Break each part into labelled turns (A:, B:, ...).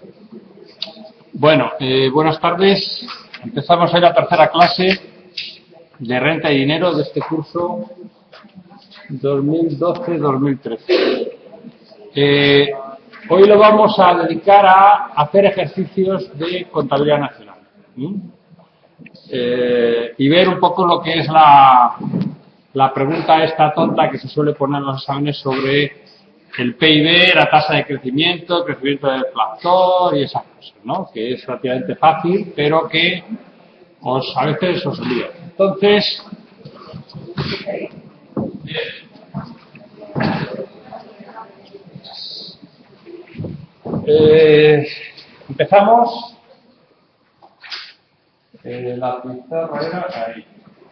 A: Bueno, buenas tardes. Empezamos hoy la tercera clase de renta y dinero de este curso 2012-2013. Hoy lo vamos a dedicar a hacer ejercicios de contabilidad nacional y ver un poco lo que es la pregunta esta tonta que se suele poner en los exámenes sobre el PIB, la tasa de crecimiento del deflactor y esas cosas, ¿no? Que es relativamente fácil, pero que a veces os lía. Entonces, empezamos. La pizarra era ahí.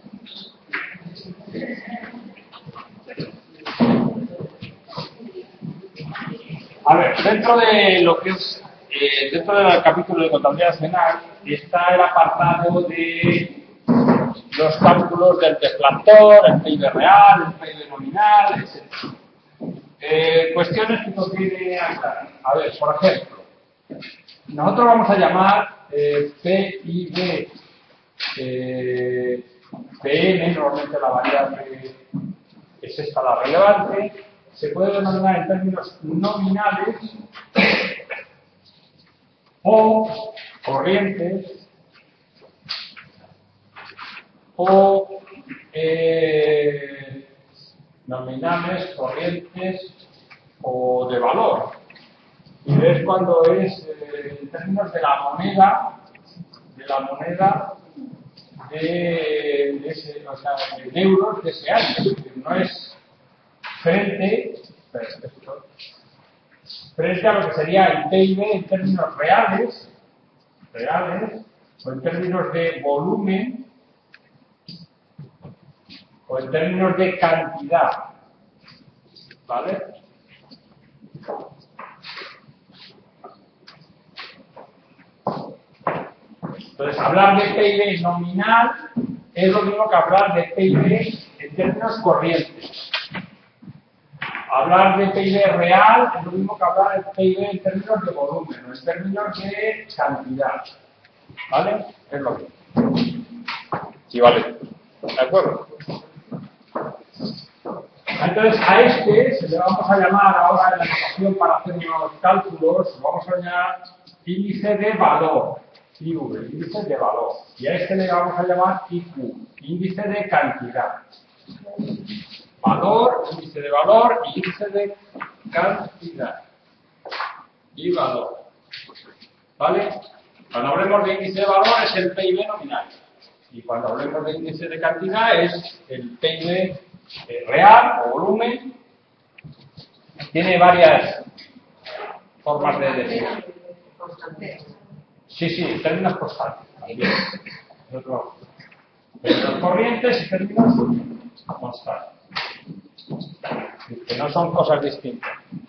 A: A ver, dentro de lo que es, dentro del capítulo de contabilidad nacional está el apartado de los cálculos del deflactor, el PIB real, el PIB nominal, etc. Cuestiones que conviene aclarar. A ver, por ejemplo, nosotros vamos a llamar PIB PM, normalmente la variable es esta la relevante. Se puede denominar en términos nominales o corrientes o nominales, corrientes o de valor. Y es cuando es en términos de la moneda de euros de ese año. Es decir, no es frente a lo que sería el PIB en términos reales o en términos de volumen o en términos de cantidad, ¿vale? Entonces, hablar de PIB nominal es lo mismo que hablar de PIB en términos corrientes. Hablar de PIB real es lo mismo que hablar de PIB en términos de volumen o en términos de cantidad. ¿Vale? Es lo mismo. Sí, vale. ¿De acuerdo? Entonces, a este se le vamos a llamar ahora en la ecuación para hacer los cálculos, vamos a llamar índice de valor. IV, índice de valor. Y a este le vamos a llamar IQ, índice de cantidad. Valor, índice de valor y índice de cantidad. Y valor. ¿Vale? Cuando hablemos de índice de valor es el PIB nominal. Y cuando hablemos de índice de cantidad es el PIB real o volumen. Tiene varias formas de decir. Sí, términos constantes. Términos corrientes y términos constantes. Que no son cosas distintas.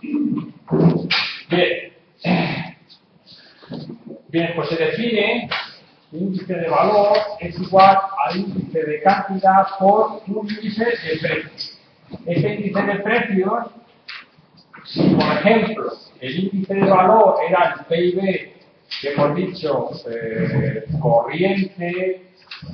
A: Bien, pues se define índice de valor es igual al índice de cantidad por un índice de precios. Este índice de precios, si por ejemplo el índice de valor era el PIB que hemos dicho corriente,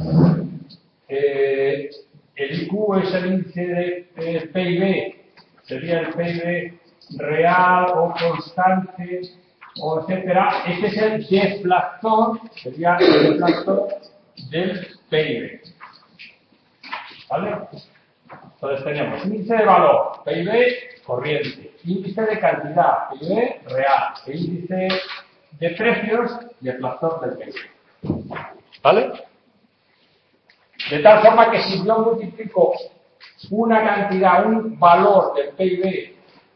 A: el IQ es el índice de PIB, sería el PIB real o constante, o etcétera. Este es el deflactor, sería el deflactor del PIB. ¿Vale? Entonces tenemos índice de valor, PIB corriente, índice de cantidad, PIB real, e índice de precios, deflactor del PIB. ¿Vale? De tal forma que si yo multiplico una cantidad, un valor del PIB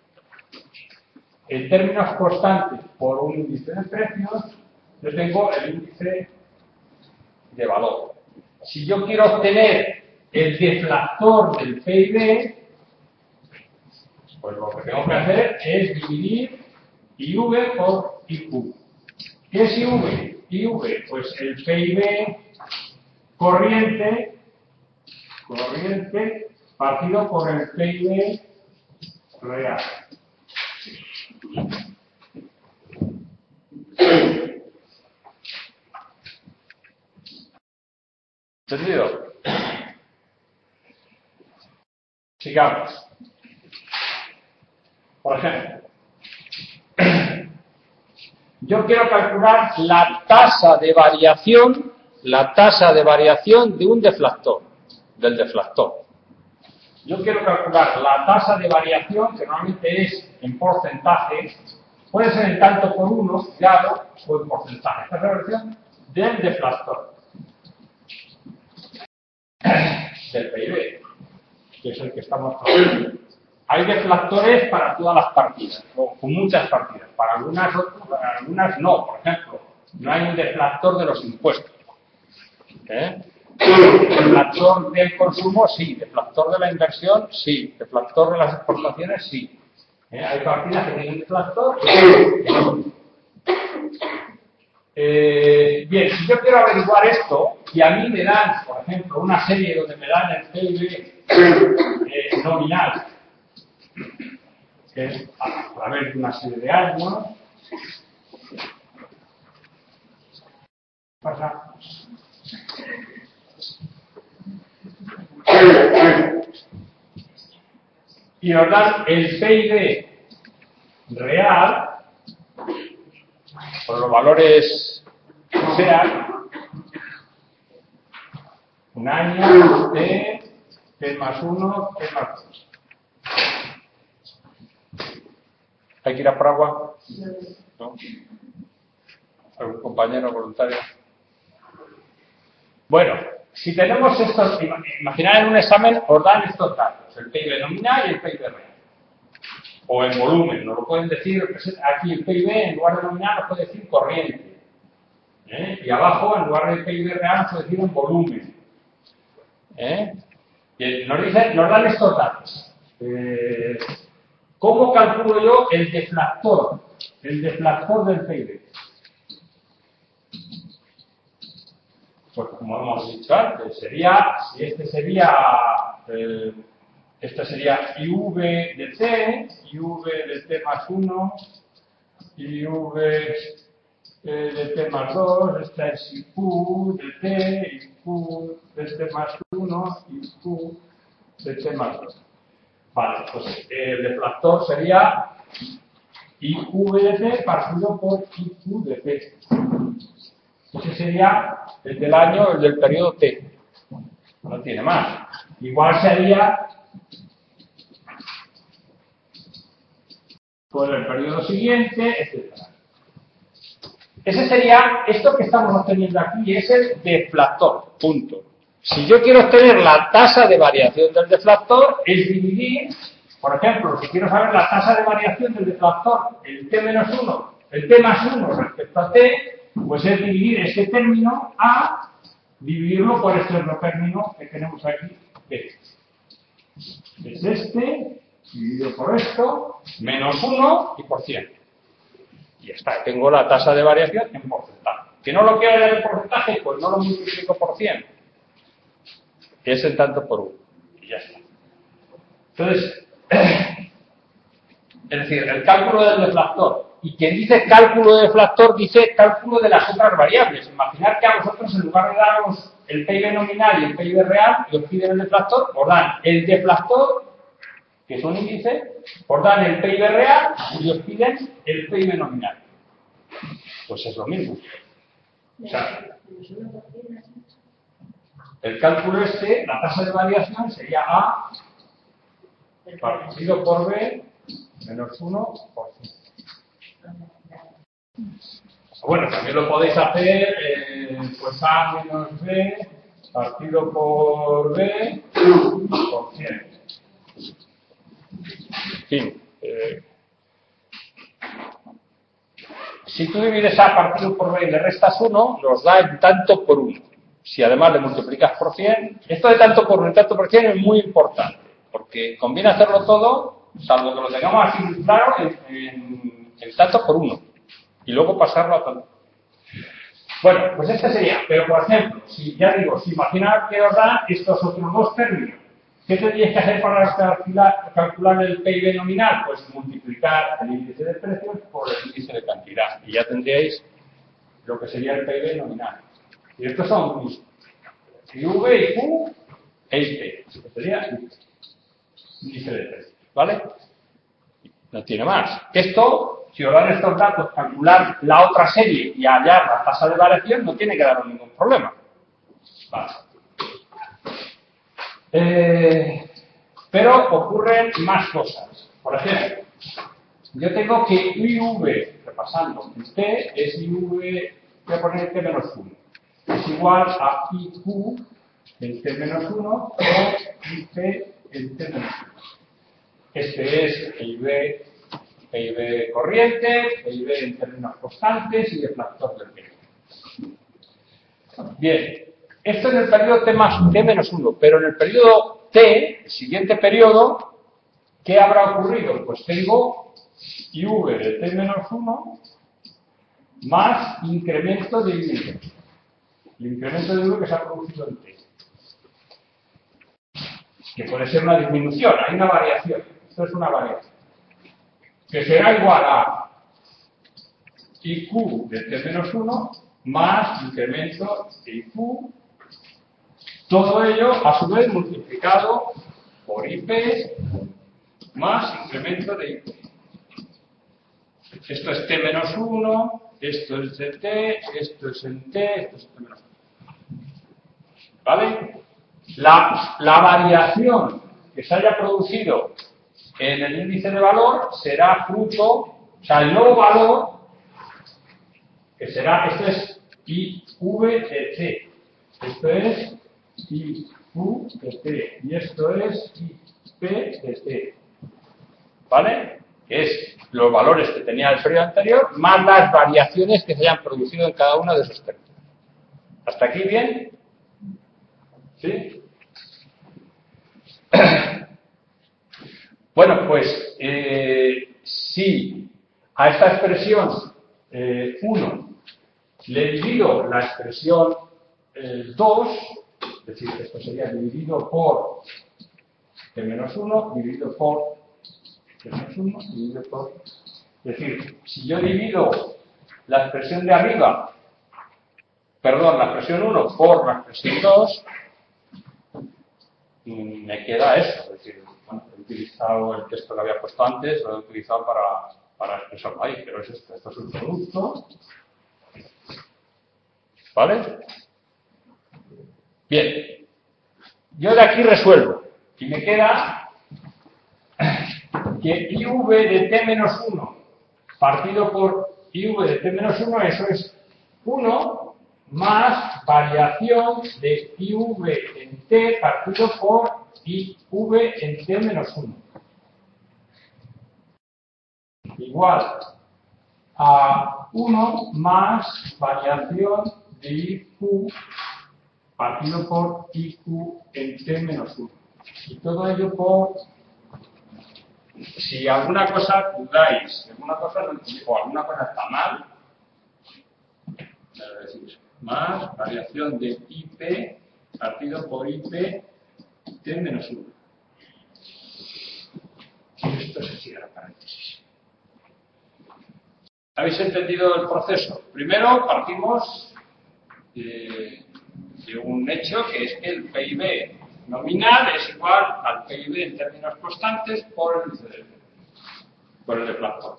A: en términos constantes por un índice de precios, yo tengo el índice de valor. Si yo quiero obtener el deflactor del PIB, pues lo que tengo que hacer es dividir IV por IQ. ¿Qué es IV? IV, pues el PIB corriente partido por el PIB real. ¿Entendido? Sigamos. Por ejemplo, yo quiero calcular la tasa de variación de un deflactor, del deflactor. Yo quiero calcular la tasa de variación, que normalmente es en porcentaje, puede ser en tanto por uno, claro, o en porcentaje. Esta es la variación del deflactor, del PIB, que es el que estamos trabajando. Hay deflactores para todas las partidas, o con muchas partidas. Para algunas no. Por ejemplo, no hay un deflactor de los impuestos. Deflactor del consumo, sí. Deflactor de la inversión, sí. Deflactor de las exportaciones, sí. Hay partidas que tienen deflactor. Bien, si yo quiero averiguar esto, y a mí me dan, por ejemplo, una serie donde me dan el PIB nominal, que es a través de una serie de años, pasa. Y nos dan el PIB real, por los valores que sean, un año, T más 1, T más 2. ¿Hay que ir a por agua? ¿No? ¿Algún compañero voluntario? Bueno, si tenemos estos, imaginad en un examen os dan estos datos, el PIB nominal y el PIB real. O en volumen, nos lo pueden decir, aquí el PIB en lugar de nominal nos puede decir corriente. Y abajo, en lugar de PIB real, nos puede decir en volumen. Y nos dan estos datos. ¿Cómo calculo yo el deflactor del PIB? Pues como hemos dicho antes, si este sería IV de T, IV de T más 1, IV de T más 2, esta es IQ de T, IQ de T más 1, IQ de T más 2. Vale, pues el deflactor sería IQ de T partido por IQ de T. Ese sería el del año, el del periodo T. No tiene más. Igual sería por el periodo siguiente, etc. Ese sería, esto que estamos obteniendo aquí es el deflactor, punto. Si yo quiero obtener la tasa de variación del deflactor, es dividir, por ejemplo, si quiero saber la tasa de variación del deflactor, el T menos 1, el T más 1 respecto a T, pues es dividir este término a dividirlo por este otro término que tenemos aquí, T. Es este, dividido por esto, menos 1 y por 100. Y ya está, tengo la tasa de variación en porcentaje. ¿Que no lo quiero ver en porcentaje? Pues no lo multiplico por 100. Que es el tanto por 1. Y ya está. Entonces, es decir, el cálculo del deflactor. Y quien dice cálculo de deflactor dice cálculo de las otras variables. Imaginad que a vosotros, en lugar de daros el PIB nominal y el PIB real, y os piden el deflactor, os dan el deflactor, que es un índice, os dan el PIB real y os piden el PIB nominal. Pues es lo mismo. O sea, el cálculo la tasa de variación sería A partido por B menos 1 por 5. Bueno, también lo podéis hacer, pues A menos B partido por B por 100. En fin. Si tú divides A partido por B y le restas 1, nos da el tanto por 1. Si además le multiplicas por 100, esto de tanto por 1 y tanto por 100 es muy importante, porque conviene hacerlo todo, salvo que lo tengamos así claro, en tanto por 1, y luego pasarlo a tanto. Bueno, pues este sería, pero por ejemplo, si imaginad que os dan estos otros dos términos, ¿qué tendríais que hacer para calcular el PIB nominal? Pues multiplicar el índice de precios por el índice de cantidad, y ya tendríais lo que sería el PIB nominal. Y estos son IV y Q e IP. Esto sería índice de precios, ¿vale? No tiene más. Esto, si os dan estos datos, calcular la otra serie y hallar la tasa de variación, no tiene que daros ningún problema. Vale. Pero ocurren más cosas. Por ejemplo, yo tengo que IV, repasando, T es IV, voy a poner T menos 1, es igual a IQ en T menos 1 o IP en T menos 1. Este es PIB corriente, PIB en términos constantes y el factor del PIB. Bien, esto en el periodo T menos 1, pero en el periodo T, el siguiente periodo, ¿qué habrá ocurrido? Pues tengo IV de T menos 1 más incremento de IV. El incremento de IV que se ha producido en T. Que puede ser una disminución, hay una variación. Esto es una variación. Que será igual a IQ de T menos 1 más incremento de IQ. Todo ello, a su vez, multiplicado por IP más incremento de IP. Esto es T menos 1, esto es de T, esto es en T, esto es T menos 1. ¿Vale? La variación que se haya producido en el índice de valor será fruto, o sea, el nuevo valor, que será, esto es IV de T, esto es IQ de T, y esto es IP de T. ¿Vale? Que es los valores que tenía el periodo anterior, más las variaciones que se hayan producido en cada uno de esos términos. ¿Hasta aquí bien? ¿Sí? Bueno, pues si a esta expresión 1 le divido la expresión 2, es decir, esto sería dividido por T menos 1, dividido por T menos 1, dividido por... Es decir, si yo divido la expresión de arriba, perdón, la expresión 1 por la expresión 2, me queda eso, es decir, bueno, he utilizado el texto que había puesto antes, lo he utilizado para expresarlo ahí, pero es esto es un producto, ¿vale? Bien, yo de aquí resuelvo, y me queda que IV de T menos 1 partido por IV de T menos 1, eso es 1 más variación de IV en T partido por IV en T menos 1. Igual a 1 más variación de IQ partido por IQ en T menos 1. Y todo ello por... Si alguna cosa dudáis, si alguna cosa no entiendo, o alguna cosa está mal, más variación de IP partido por IP T menos 1. Y esto se cierra paréntesis. ¿Habéis entendido el proceso? Primero partimos de un hecho que es que el PIB nominal es igual al PIB en términos constantes por el deflactor.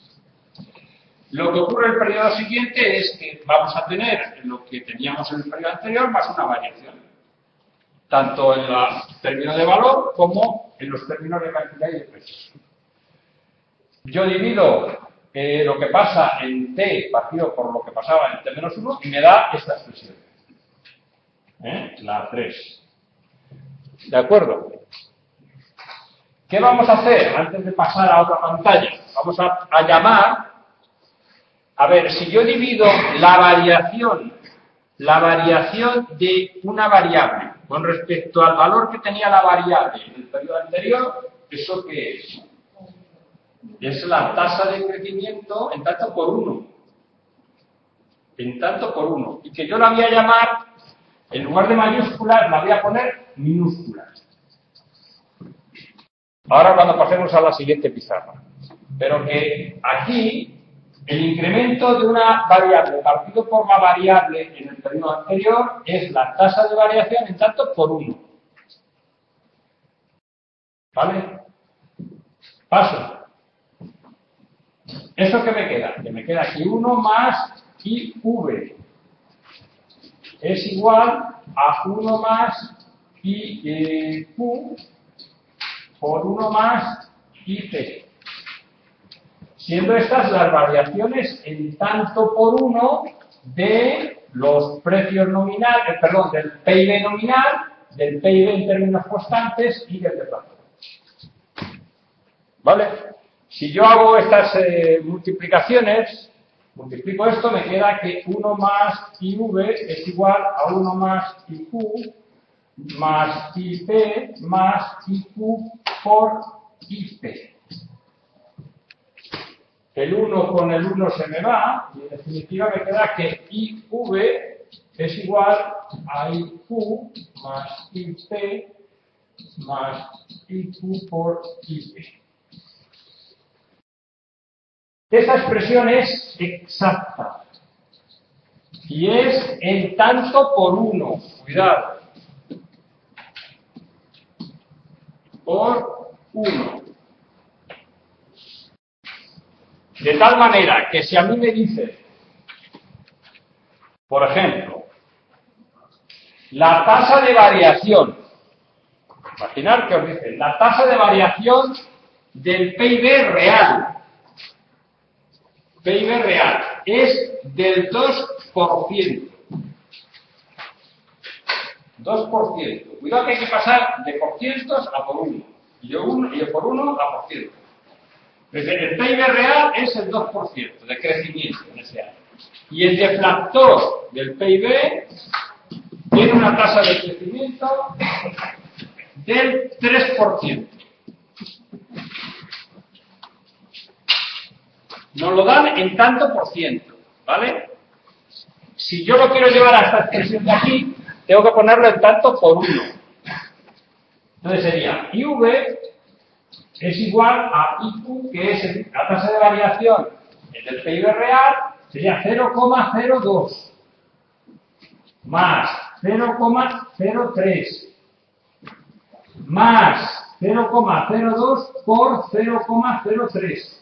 A: Lo que ocurre en el periodo siguiente es que vamos a tener lo que teníamos en el periodo anterior más una variación, tanto en los términos de valor como en los términos de cantidad y de precios. Yo divido lo que pasa en T partido por lo que pasaba en T menos 1 y me da esta expresión. La 3. ¿De acuerdo? ¿Qué vamos a hacer antes de pasar a otra pantalla? Vamos a llamar, a ver, si yo divido la variación de una variable con respecto al valor que tenía la variable en el periodo anterior, ¿eso qué es? Es la tasa de crecimiento en tanto por 1. En tanto por 1. Y que yo la voy a llamar, en lugar de mayúsculas, la voy a poner minúsculas. Ahora cuando pasemos a la siguiente pizarra. Pero que aquí El incremento de una variable partido por la variable en el periodo anterior es la tasa de variación en tanto por 1. ¿Vale? Paso. ¿Eso qué me queda? Que me queda que 1 más IV es igual a 1 más IQ por 1 más IP. Siendo estas las variaciones en tanto por 1 de los precios nominales, perdón, del PIB nominal, del PIB en términos constantes y del deflactor. ¿Vale? Si yo hago estas multiplicaciones, multiplico esto, me queda que 1 más IV es igual a 1 más IQ más IP más IQ por IP. El 1 con el 1 se me va y en definitiva me queda que IV es igual a IQ más IP más IQ por IP. Esa expresión es exacta y es en tanto por 1. Cuidado. Por 1. De tal manera que si a mí me dice, por ejemplo, la tasa de variación, imaginar que os dice, la tasa de variación del PIB real, es del 2%. 2%. Cuidado que hay que pasar de por cientos a por 1. Y de por 1 a por ciento. El PIB real es el 2% de crecimiento en ese año. Y el deflactor del PIB tiene una tasa de crecimiento del 3%. Nos lo dan en tanto por ciento, ¿vale? Si yo lo quiero llevar a esta expresión de aquí, tengo que ponerlo en tanto por 1. Entonces sería IV es igual a IQ, que es la tasa de variación del PIB real, sería 0,02 más 0,03 más 0,02 por 0,03.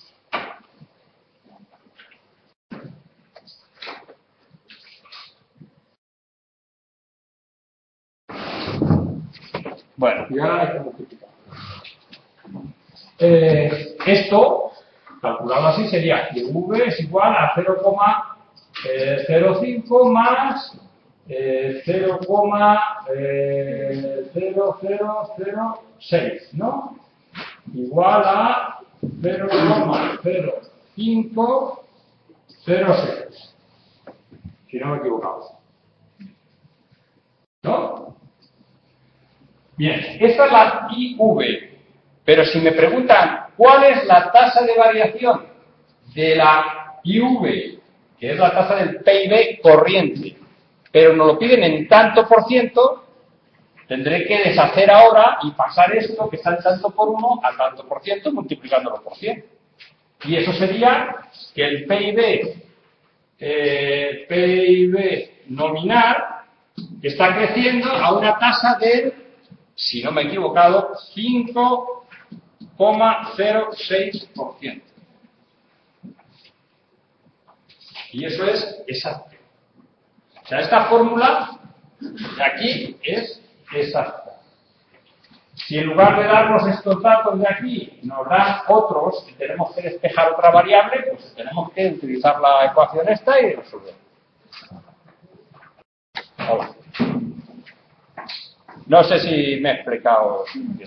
A: Bueno, y ahora hay que multiplicar. Esto, calculado así, sería que V es igual a 0,05 más 0,0006, ¿no? Igual a 0,0506. Si no me he equivocado. ¿No? Bien, esta es la IV. Pero si me preguntan cuál es la tasa de variación de la IV, que es la tasa del PIB corriente, pero nos lo piden en tanto por ciento, tendré que deshacer ahora y pasar esto que está en tanto por 1 a tanto por ciento multiplicándolo por 100. Y eso sería que el PIB nominal está creciendo a una tasa del, si no me he equivocado, 5,06%. Y eso es exacto. O sea, esta fórmula de aquí es exacta. Si en lugar de darnos estos datos de aquí nos dan otros y tenemos que despejar otra variable, pues tenemos que utilizar la ecuación esta y resolver. Hola. No sé si me he explicado bien.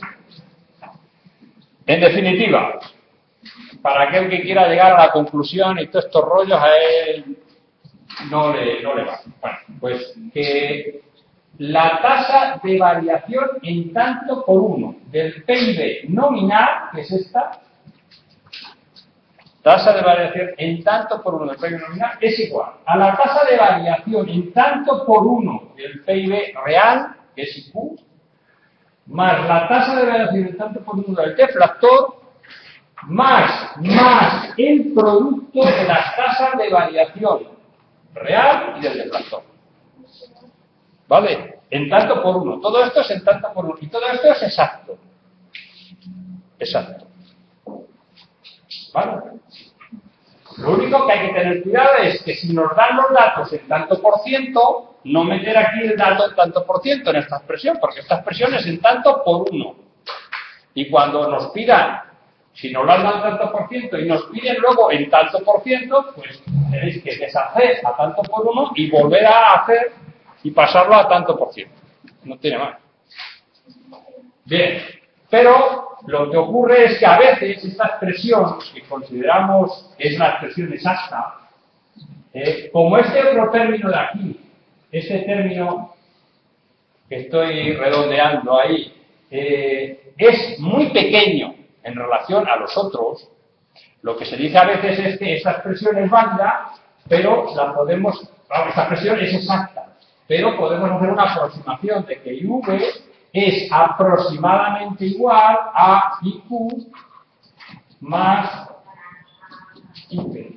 A: En definitiva, para aquel que quiera llegar a la conclusión y todos estos rollos, a él no le va. Bueno, pues que la tasa de variación en tanto por 1 del PIB nominal, que es esta, tasa de variación en tanto por 1 del PIB nominal, es igual a la tasa de variación en tanto por 1 del PIB real, que es IQ, más la tasa de variación en tanto por 1 del deflactor, más el producto de las tasas de variación real y del deflactor. ¿Vale? En tanto por uno. Todo esto es en tanto por uno. Y todo esto es exacto. Exacto. ¿Vale? Lo único que hay que tener cuidado es que si nos dan los datos en tanto por ciento, no meter aquí el dato en tanto por ciento en esta expresión, porque esta expresión es en tanto por uno. Y cuando nos pidan, si nos lo han dado tanto por ciento y nos piden luego en tanto por ciento, pues tenéis que deshacer a tanto por uno y volver a hacer y pasarlo a tanto por ciento. No tiene más. Bien, pero lo que ocurre es que a veces esta expresión, que consideramos que es la expresión exacta, como este otro término de aquí, este término que estoy redondeando ahí, es muy pequeño en relación a los otros, lo que se dice a veces es que esta expresión es válida, pero esta expresión es exacta, pero podemos hacer una aproximación de que IV es aproximadamente igual a IQ más IP.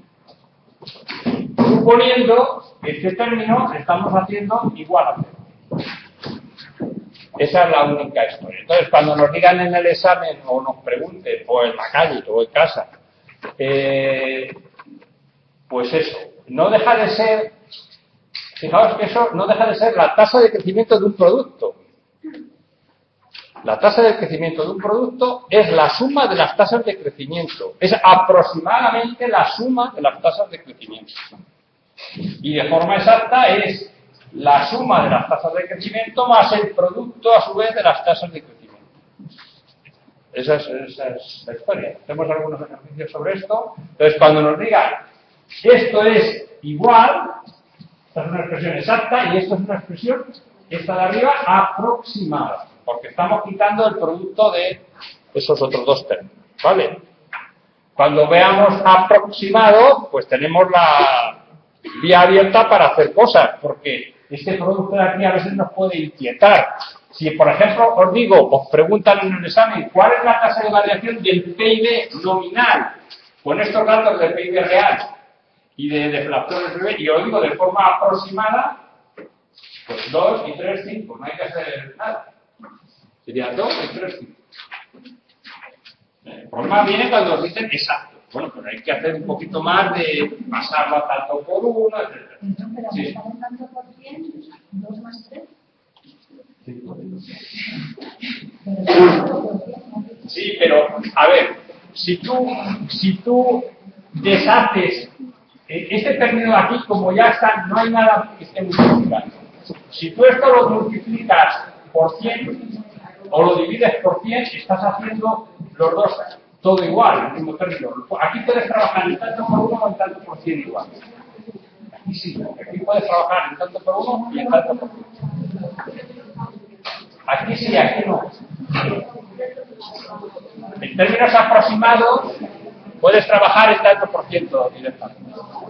A: Suponiendo que este término estamos haciendo igual a cero. Esa es la única historia. Entonces, cuando nos digan en el examen o nos pregunten, o en la calle o en casa, pues eso, no deja de ser, fijaos que eso no deja de ser la tasa de crecimiento de un producto. La tasa de crecimiento de un producto es la suma de las tasas de crecimiento. Es aproximadamente la suma de las tasas de crecimiento. Y de forma exacta es la suma de las tasas de crecimiento más el producto a su vez de las tasas de crecimiento. Esa es la historia. Hacemos algunos ejercicios sobre esto. Entonces, cuando nos digan esto es igual, esta es una expresión exacta y esto es una expresión, esta de arriba, aproximada. Porque estamos quitando el producto de esos otros dos términos, ¿vale? Cuando veamos aproximado, pues tenemos la vía abierta para hacer cosas, porque este producto de aquí a veces nos puede inquietar. Si, por ejemplo, os preguntan en un examen, ¿cuál es la tasa de variación del PIB nominal? Con estos datos del PIB real y de deflación del PIB, y os digo de forma aproximada, pues 2 y 3, 5, no hay que hacer nada. Sería 2 y 3, 5. El problema viene cuando nos dicen exacto. Bueno, pero hay que hacer un poquito más de pasarlo a tanto por uno, etc.
B: No, pero
A: sí.
B: para un tanto por cien, 2 más 3.
A: Sí, pero, a ver, si tú deshaces este término de aquí, como ya está, no hay nada que esté multiplicando. Si tú esto lo multiplicas por 100 o lo divides por 100, estás haciendo los dos todo igual, el mismo término. Aquí puedes trabajar en tanto por uno o en tanto por 100 igual. Aquí sí, aquí puedes trabajar en tanto por uno y en tanto por 100. Aquí sí, aquí no. En términos aproximados, puedes trabajar en tanto por ciento directamente.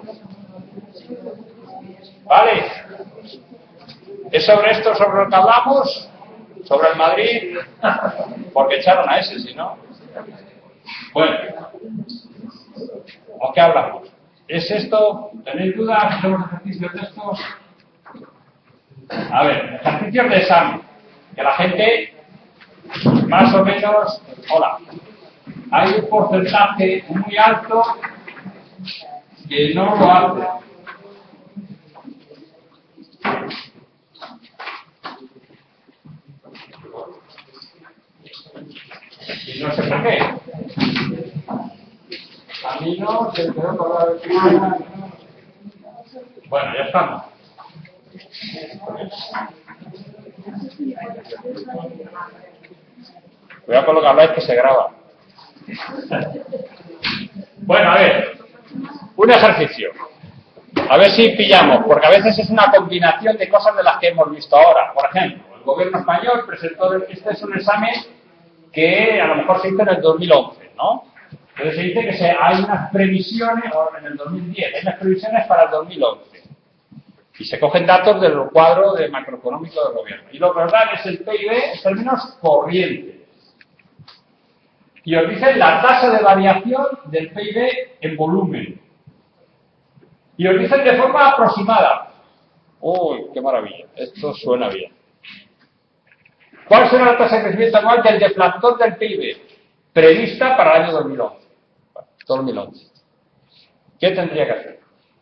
A: ¿Vale? ¿Es sobre esto sobre lo que hablamos? ¿Sobre el Madrid? Porque echaron a ese, si no. Bueno. ¿O qué hablamos? ¿Es esto? ¿Tenéis dudas? ¿Hacemos ejercicios de estos? A ver, ejercicios de examen. Que la gente, más o menos, hola. Hay un porcentaje muy alto que no lo hace. Y no sé por qué. A mí no se me quedó por la vecina. Bueno, ya estamos. Cuidado con lo que habláis que se graba. Bueno, a ver. Un ejercicio. A ver si pillamos, porque a veces es una combinación de cosas de las que hemos visto ahora. Por ejemplo, el gobierno español presentó, este es un examen que a lo mejor se hizo en el 2011, ¿no? Entonces se dice que hay unas previsiones, o en el 2010, hay unas previsiones para el 2011. Y se cogen datos del cuadro de macroeconómico del gobierno. Y lo que nos dan es el PIB en términos corrientes. y os dicen la tasa de variación del PIB en volumen. Y os dicen de forma aproximada. ¡Uy, qué maravilla! Esto suena bien. ¿Cuál será la tasa de crecimiento anual del deflactor del PIB prevista para el año 2011? 2011. ¿Qué tendría que hacer?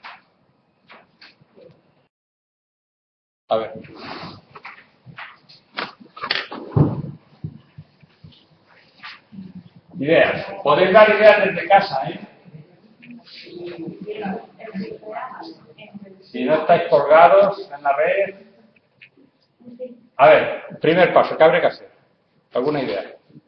A: A ver. Ideas. Podéis dar ideas desde casa, ¿eh? Si no estáis colgados en la red. A ver, primer paso, ¿qué habría que hacer? ¿Alguna idea?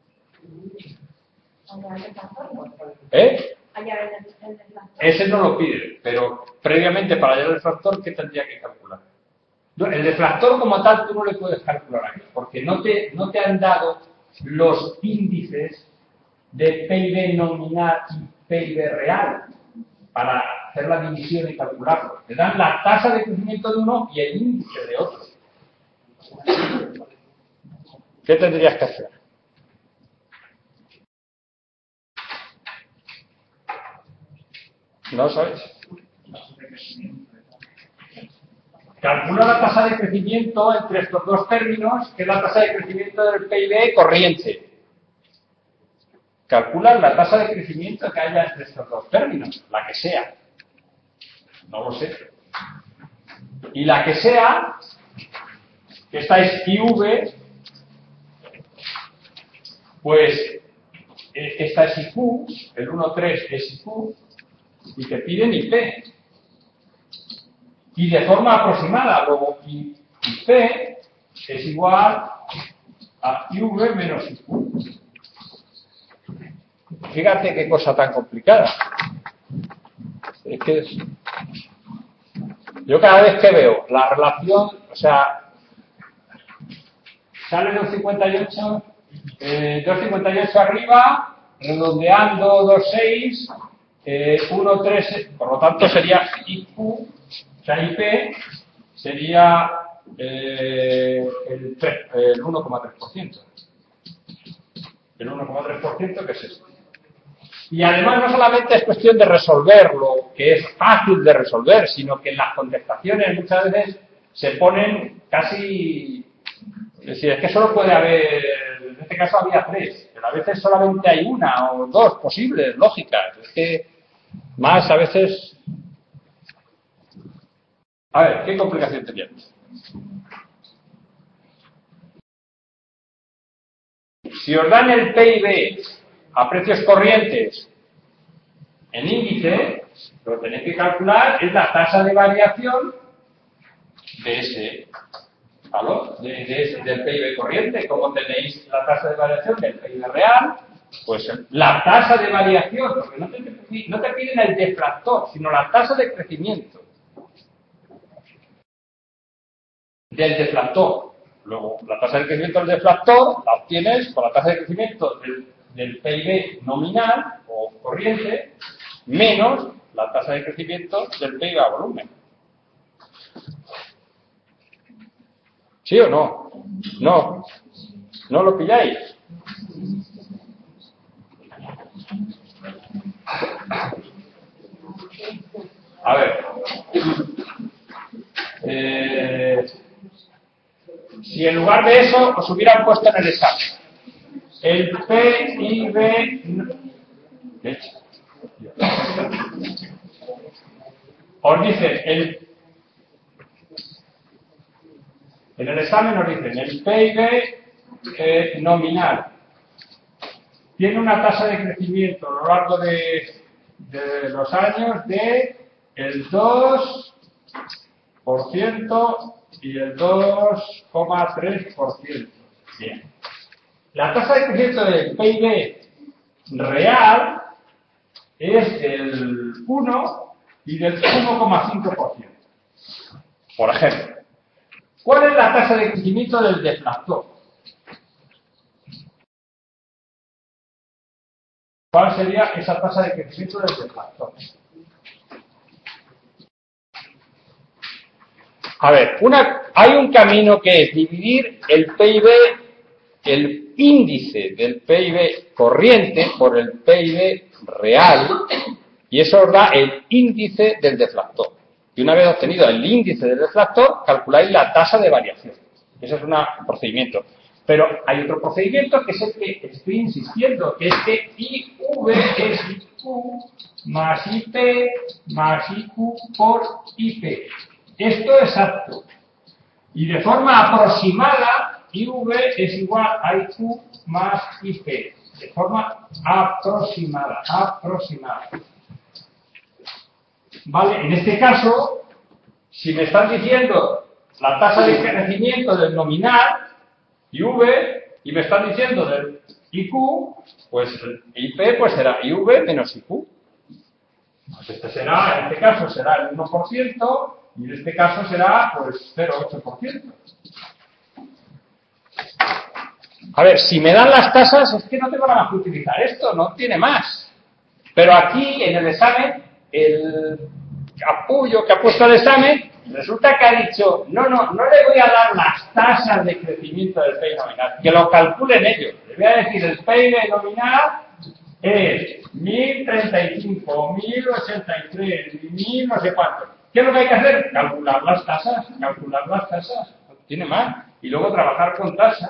A: ¿Eh? Ese no lo pide, pero previamente para hallar el deflactor, ¿qué tendría que calcular? El deflactor como tal tú no le puedes calcular aquí, porque no te han dado los índices de PIB nominal y PIB real para hacer la división y calcularlo. Te dan la tasa de crecimiento de uno y el índice de otro. ¿Qué tendrías que hacer? ¿No sabes? Calcula la tasa de crecimiento entre estos dos términos, que es la tasa de crecimiento del PIB corriente. Calcula la tasa de crecimiento que haya entre estos dos términos, la que sea. No lo sé. Y la que sea, que esta es IV, pues esta es IQ, el 1,3 es IQ, y te piden IP. Y de forma aproximada, luego IP es igual a IV menos IQ. Fíjate qué cosa tan complicada. Es que yo cada vez que veo la relación, o sea, sale 258, 258 arriba, redondeando 2,6, 1,3, por lo tanto sería IQ, o sea, IP sería el 1,3%. El 1,3% que es esto. Y además no solamente es cuestión de resolverlo, que es fácil de resolver, sino que en las contestaciones muchas veces se ponen casi... Es decir, es que solo puede haber... En este caso había 3, pero a veces solamente hay una o 2 posibles, lógicas. Es que más a veces... A ver, ¿qué complicación teníamos? Si os dan el PIB a precios corrientes en índice, lo que tenéis que calcular es la tasa de variación de ese valor, del PIB corriente. Como tenéis la tasa de variación del PIB real, pues la tasa de variación, porque no te piden el deflactor, sino la tasa de crecimiento del deflactor. Luego, la tasa de crecimiento del deflactor la obtienes con la tasa de crecimiento del PIB nominal o corriente menos la tasa de crecimiento del PIB a volumen. ¿Sí o no? No. ¿No lo pilláis? A ver. Si en lugar de eso os hubieran puesto en el examen el PIB, os dicen en el examen os dicen el PIB nominal tiene una tasa de crecimiento a lo largo de los años de el 2% y el 2,3%. Bien. La tasa de crecimiento del PIB real es del 1 y del 1,5%. Por ejemplo, ¿cuál es la tasa de crecimiento del deflactor? ¿Cuál sería esa tasa de crecimiento del deflactor? A ver, hay un camino que es dividir el PIB el índice del PIB corriente por el PIB real, y eso os da el índice del deflactor. Y una vez obtenido el índice del deflactor, calculáis la tasa de variación. Ese es un procedimiento. Pero hay otro procedimiento que es el que estoy insistiendo, que es que IV es IQ más IP más IQ por IP. Esto es exacto. Y de forma aproximada, IV es igual a IQ más IP. De forma aproximada. Vale, en este caso, si me están diciendo la tasa de crecimiento del nominal, IV, y me están diciendo del IQ, pues el IP pues será IV menos IQ. Pues este será, en este caso será el 1%, y en este caso será pues 0,8%. A ver, si me dan las tasas, es que no tengo nada más que utilizar esto, no tiene más. Pero aquí, en el examen, el capullo que ha puesto el examen, resulta que ha dicho, no le voy a dar las tasas de crecimiento del PIB nominal, que lo calculen ellos. Le voy a decir, el PIB nominal es 1035, 1083, 1000 no sé cuánto. ¿Qué es lo que hay que hacer? Calcular las tasas, no tiene más. Y luego trabajar con tasas.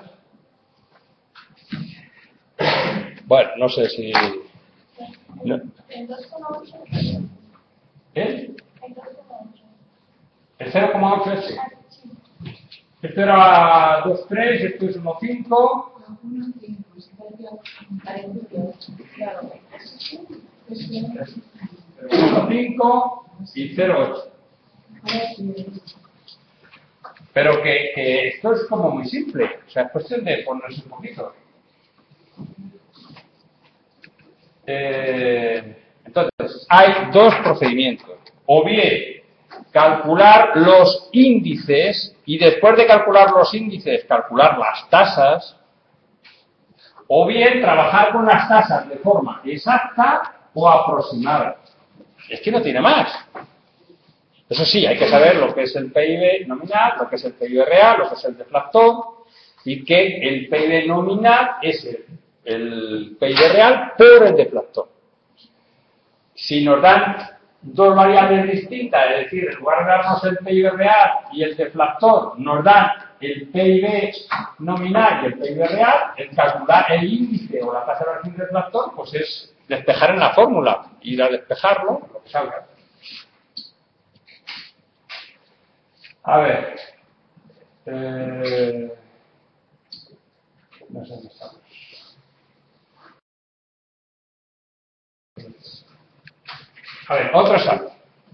A: Bueno, no sé si... No.
B: El 2,8.
A: ¿Eh?
B: El 2,8.
A: El 0,8 es... Esto era 2,3, esto es 1,5. 1,5 y 0,8. Pero que esto es como muy simple. O sea, es cuestión de ponerse un poquito. Entonces, hay dos procedimientos. O bien, calcular los índices y después de calcular los índices, calcular las tasas. O bien, trabajar con las tasas de forma exacta o aproximada. Es que no tiene más. Eso sí, hay que saber lo que es el PIB nominal, lo que es el PIB real, lo que es el deflactor, y que el PIB nominal es el PIB real por el deflactor. Si nos dan dos variables distintas, es decir, en lugar de darnos el PIB real y el deflactor, nos dan el PIB nominal y el PIB real, el calcular el índice o la tasa de variación del deflactor, pues es despejar en la fórmula, ir a despejarlo, lo que salga. A ver, no sé dónde estamos. A ver, otro examen.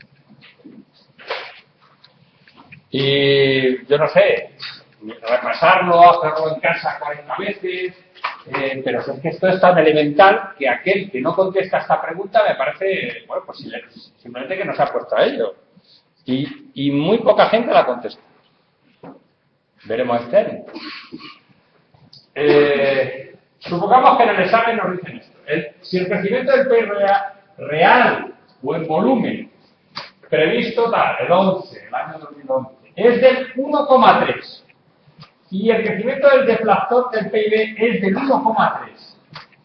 A: Y yo no sé, repasarlo, hacerlo en casa 40 veces, pero es que esto es tan elemental que aquel que no contesta esta pregunta me parece, bueno, pues simplemente que no se ha puesto a ello. Y muy poca gente la contesta. Veremos este año. Supongamos que en el examen nos dicen esto. Si el crecimiento del PIB real o en volumen previsto el 11, el año 2011, es del 1,3 y el crecimiento del deflactor del PIB es del 1,3.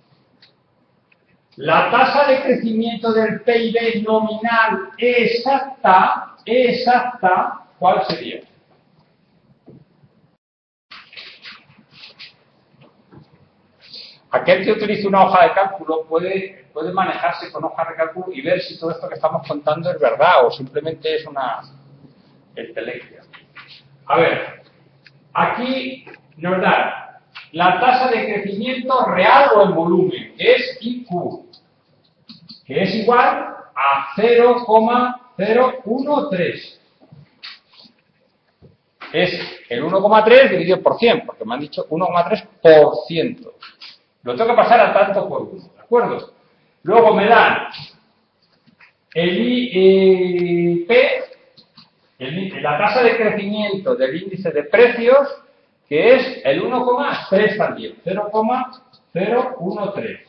A: La tasa de crecimiento del PIB nominal exacta, ¿cuál sería? Aquel que utilice una hoja de cálculo puede manejarse con hoja de cálculo y ver si todo esto que estamos contando es verdad o simplemente es una entelequia. A ver, aquí nos da la tasa de crecimiento real o en volumen, que es IQ, que es igual a 0,013. Es el 1,3 dividido por 100, porque me han dicho 1,3%. Lo tengo que pasar a tanto por 1, ¿de acuerdo? Luego me dan el IP, la tasa de crecimiento del índice de precios, que es el 1,3 también, 0,013.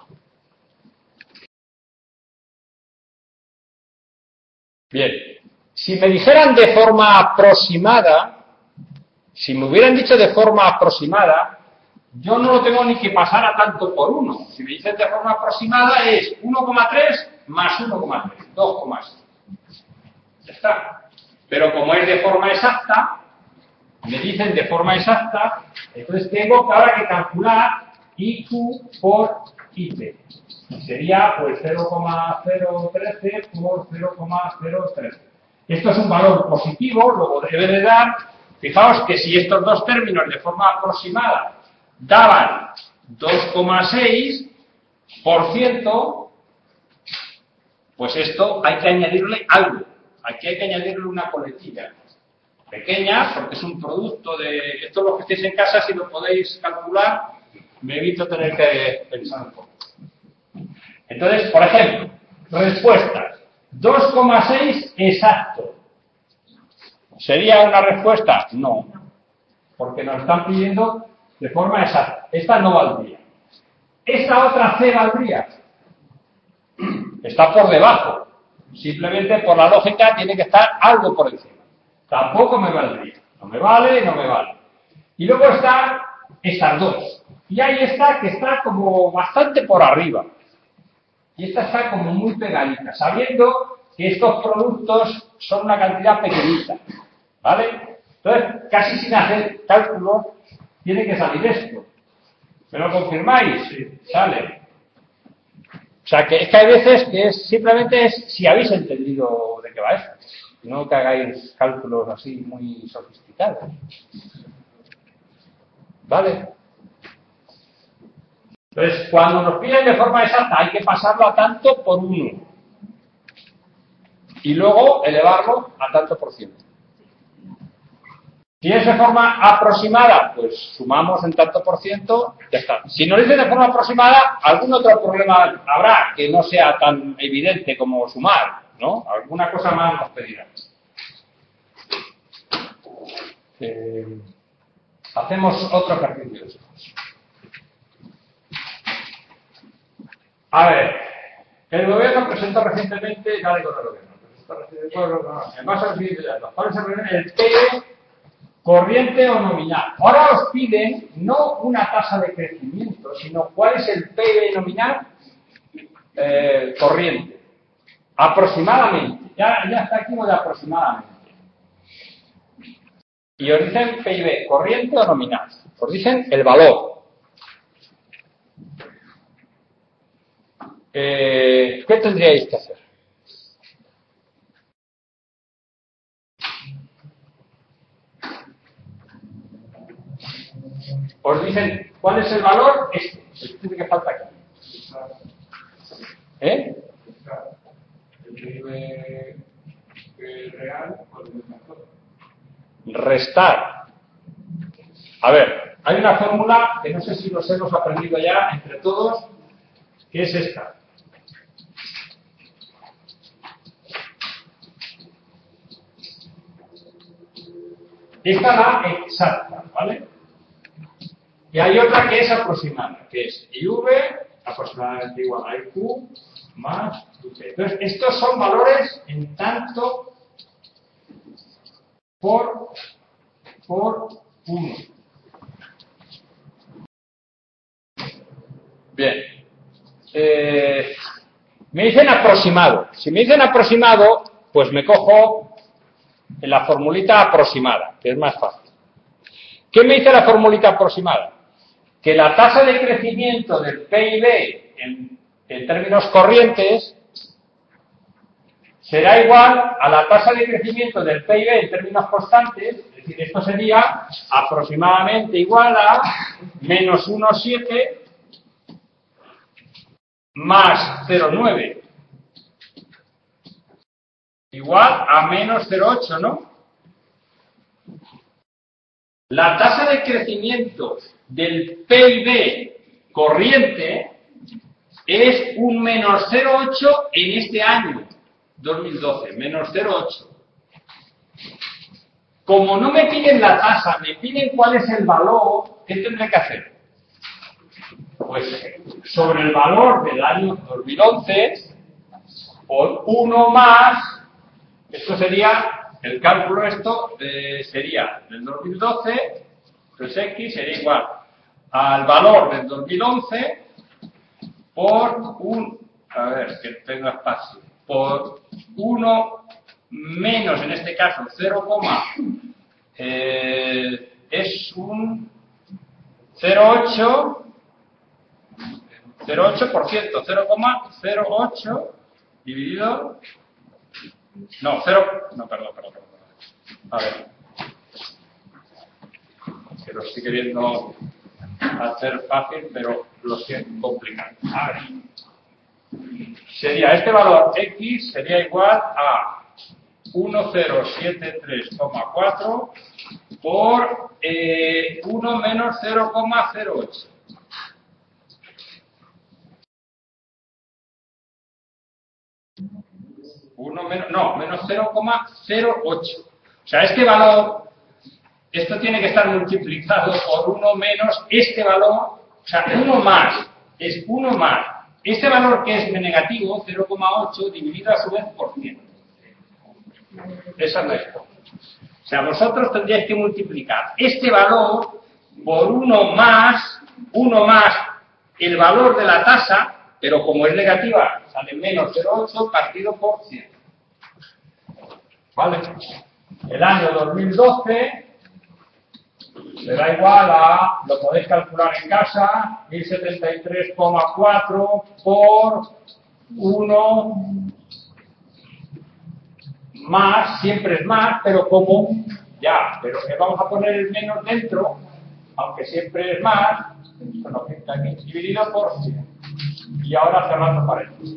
A: Bien, si me dijeran de forma aproximada, si me hubieran dicho de forma aproximada, yo no lo tengo ni que pasar a tanto por 1. Si me dicen de forma aproximada es 1,3 más 1,3, 2,6. Ya está. Pero como es de forma exacta, me dicen de forma exacta, entonces tengo que ahora que calcular IQ por IP. Sería pues 0,013 por 0,013. Esto es un valor positivo, luego debe de dar, fijaos que si estos dos términos de forma aproximada daban 2,6%, pues esto hay que añadirle algo. Aquí hay que añadirle una coletilla pequeña, porque es un producto de... Esto lo que estéis en casa, si lo podéis calcular, me evito tener que pensar un poco. Entonces, por ejemplo, respuestas. 2,6 exacto. ¿Sería una respuesta? No, porque nos están pidiendo de forma exacta. Esta no valdría. ¿Esta otra C valdría? Está por debajo. Simplemente por la lógica tiene que estar algo por encima. Tampoco me valdría. No me vale, no me vale. Y luego está estas dos. Y ahí está que está como bastante por arriba. Y esta está como muy pegadita, sabiendo que estos productos son una cantidad pequeñita. ¿Vale? Entonces, casi sin hacer cálculos, tiene que salir esto. ¿Me lo confirmáis? Sí. Sale. O sea, que es que hay veces que es simplemente es si habéis entendido de qué va esto. No que hagáis cálculos así muy sofisticados. ¿Vale? Entonces, cuando nos piden de forma exacta, hay que pasarlo a tanto por 1. Y luego elevarlo a tanto por ciento. Si es de forma aproximada, pues sumamos en tanto por ciento, ya está. Si no lo dice de forma aproximada, algún otro problema habrá que no sea tan evidente como sumar, ¿no? Alguna cosa más nos pedirán. Hacemos otro ejercicio. A ver, el gobierno presentó recientemente, ya digo el gobierno, en base a los siguientes datos, ¿cuál es el PIB corriente o nominal? Ahora os piden no una tasa de crecimiento, sino cuál es el PIB nominal corriente. Aproximadamente. Ya está aquí lo de aproximadamente. Y os dicen PIB corriente o nominal. Os dicen el valor. ¿Qué tendríais que hacer? Os dicen, ¿cuál es el valor? Este que falta aquí. ¿Eh? El PIB real con el factor. Restar. A ver, hay una fórmula que no sé si los hemos aprendido ya entre todos, que es esta. Esta es la exacta, ¿vale? Y hay otra que es aproximada, que es IV aproximadamente igual a IQ más UT. Entonces, estos son valores en tanto por 1. Bien. Me dicen aproximado. Si me dicen aproximado, pues me cojo en la formulita aproximada, que es más fácil. ¿Qué me dice la formulita aproximada? Que la tasa de crecimiento del PIB en términos corrientes será igual a la tasa de crecimiento del PIB en términos constantes, es decir, esto sería aproximadamente igual a menos 1,7 más 0,9 igual a menos 0,8, ¿no? La tasa de crecimiento del PIB corriente es un menos 0,8 en este año, 2012, menos 0,8. Como no me piden la tasa, me piden cuál es el valor, ¿qué tendré que hacer? Pues sobre el valor del año 2011, por 1 más, esto sería... El cálculo sería del 2012, pues X sería igual al valor del 2011 por a ver, que tengo espacio, por 1 menos, en este caso, 0, es un 0,8%, 0,08 dividido, no, 0, no, perdón. A ver, que lo estoy queriendo hacer fácil, pero lo siento complicado. A ver, sería este valor X sería igual a 1073,4 por 1 menos 0,08. Menos 0,08. O sea, este valor, esto tiene que estar multiplicado por 1 menos este valor, o sea, 1 más, es 1 más. Este valor que es negativo, 0,8, dividido a su vez por 100. Esa es la esto. O sea, vosotros tendríais que multiplicar este valor por 1 más el valor de la tasa, pero como es negativa, sale menos 0,8 partido por 100. ¿Vale? El año 2012 será igual a, lo podéis calcular en casa, 1073,4 por 1 más, siempre es más, pero como, pero que vamos a poner el menos dentro, aunque siempre es más, bueno, que está aquí, dividido por 100. Y ahora cerrando paréntesis.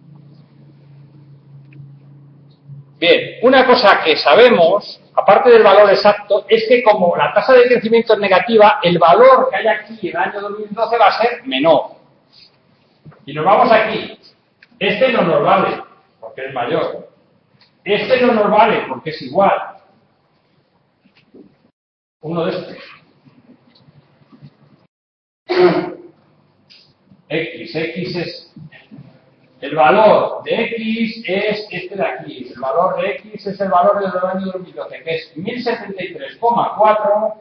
A: Bien, una cosa que sabemos, aparte del valor exacto, es que como la tasa de crecimiento es negativa, el valor que hay aquí en el año 2012 va a ser menor. Y nos vamos aquí. Este no nos vale, porque es mayor. Este no nos vale, porque es igual. Uno de estos. X es... El valor de X es este de aquí. El valor de X es el valor del año 2012, que es 1073,4.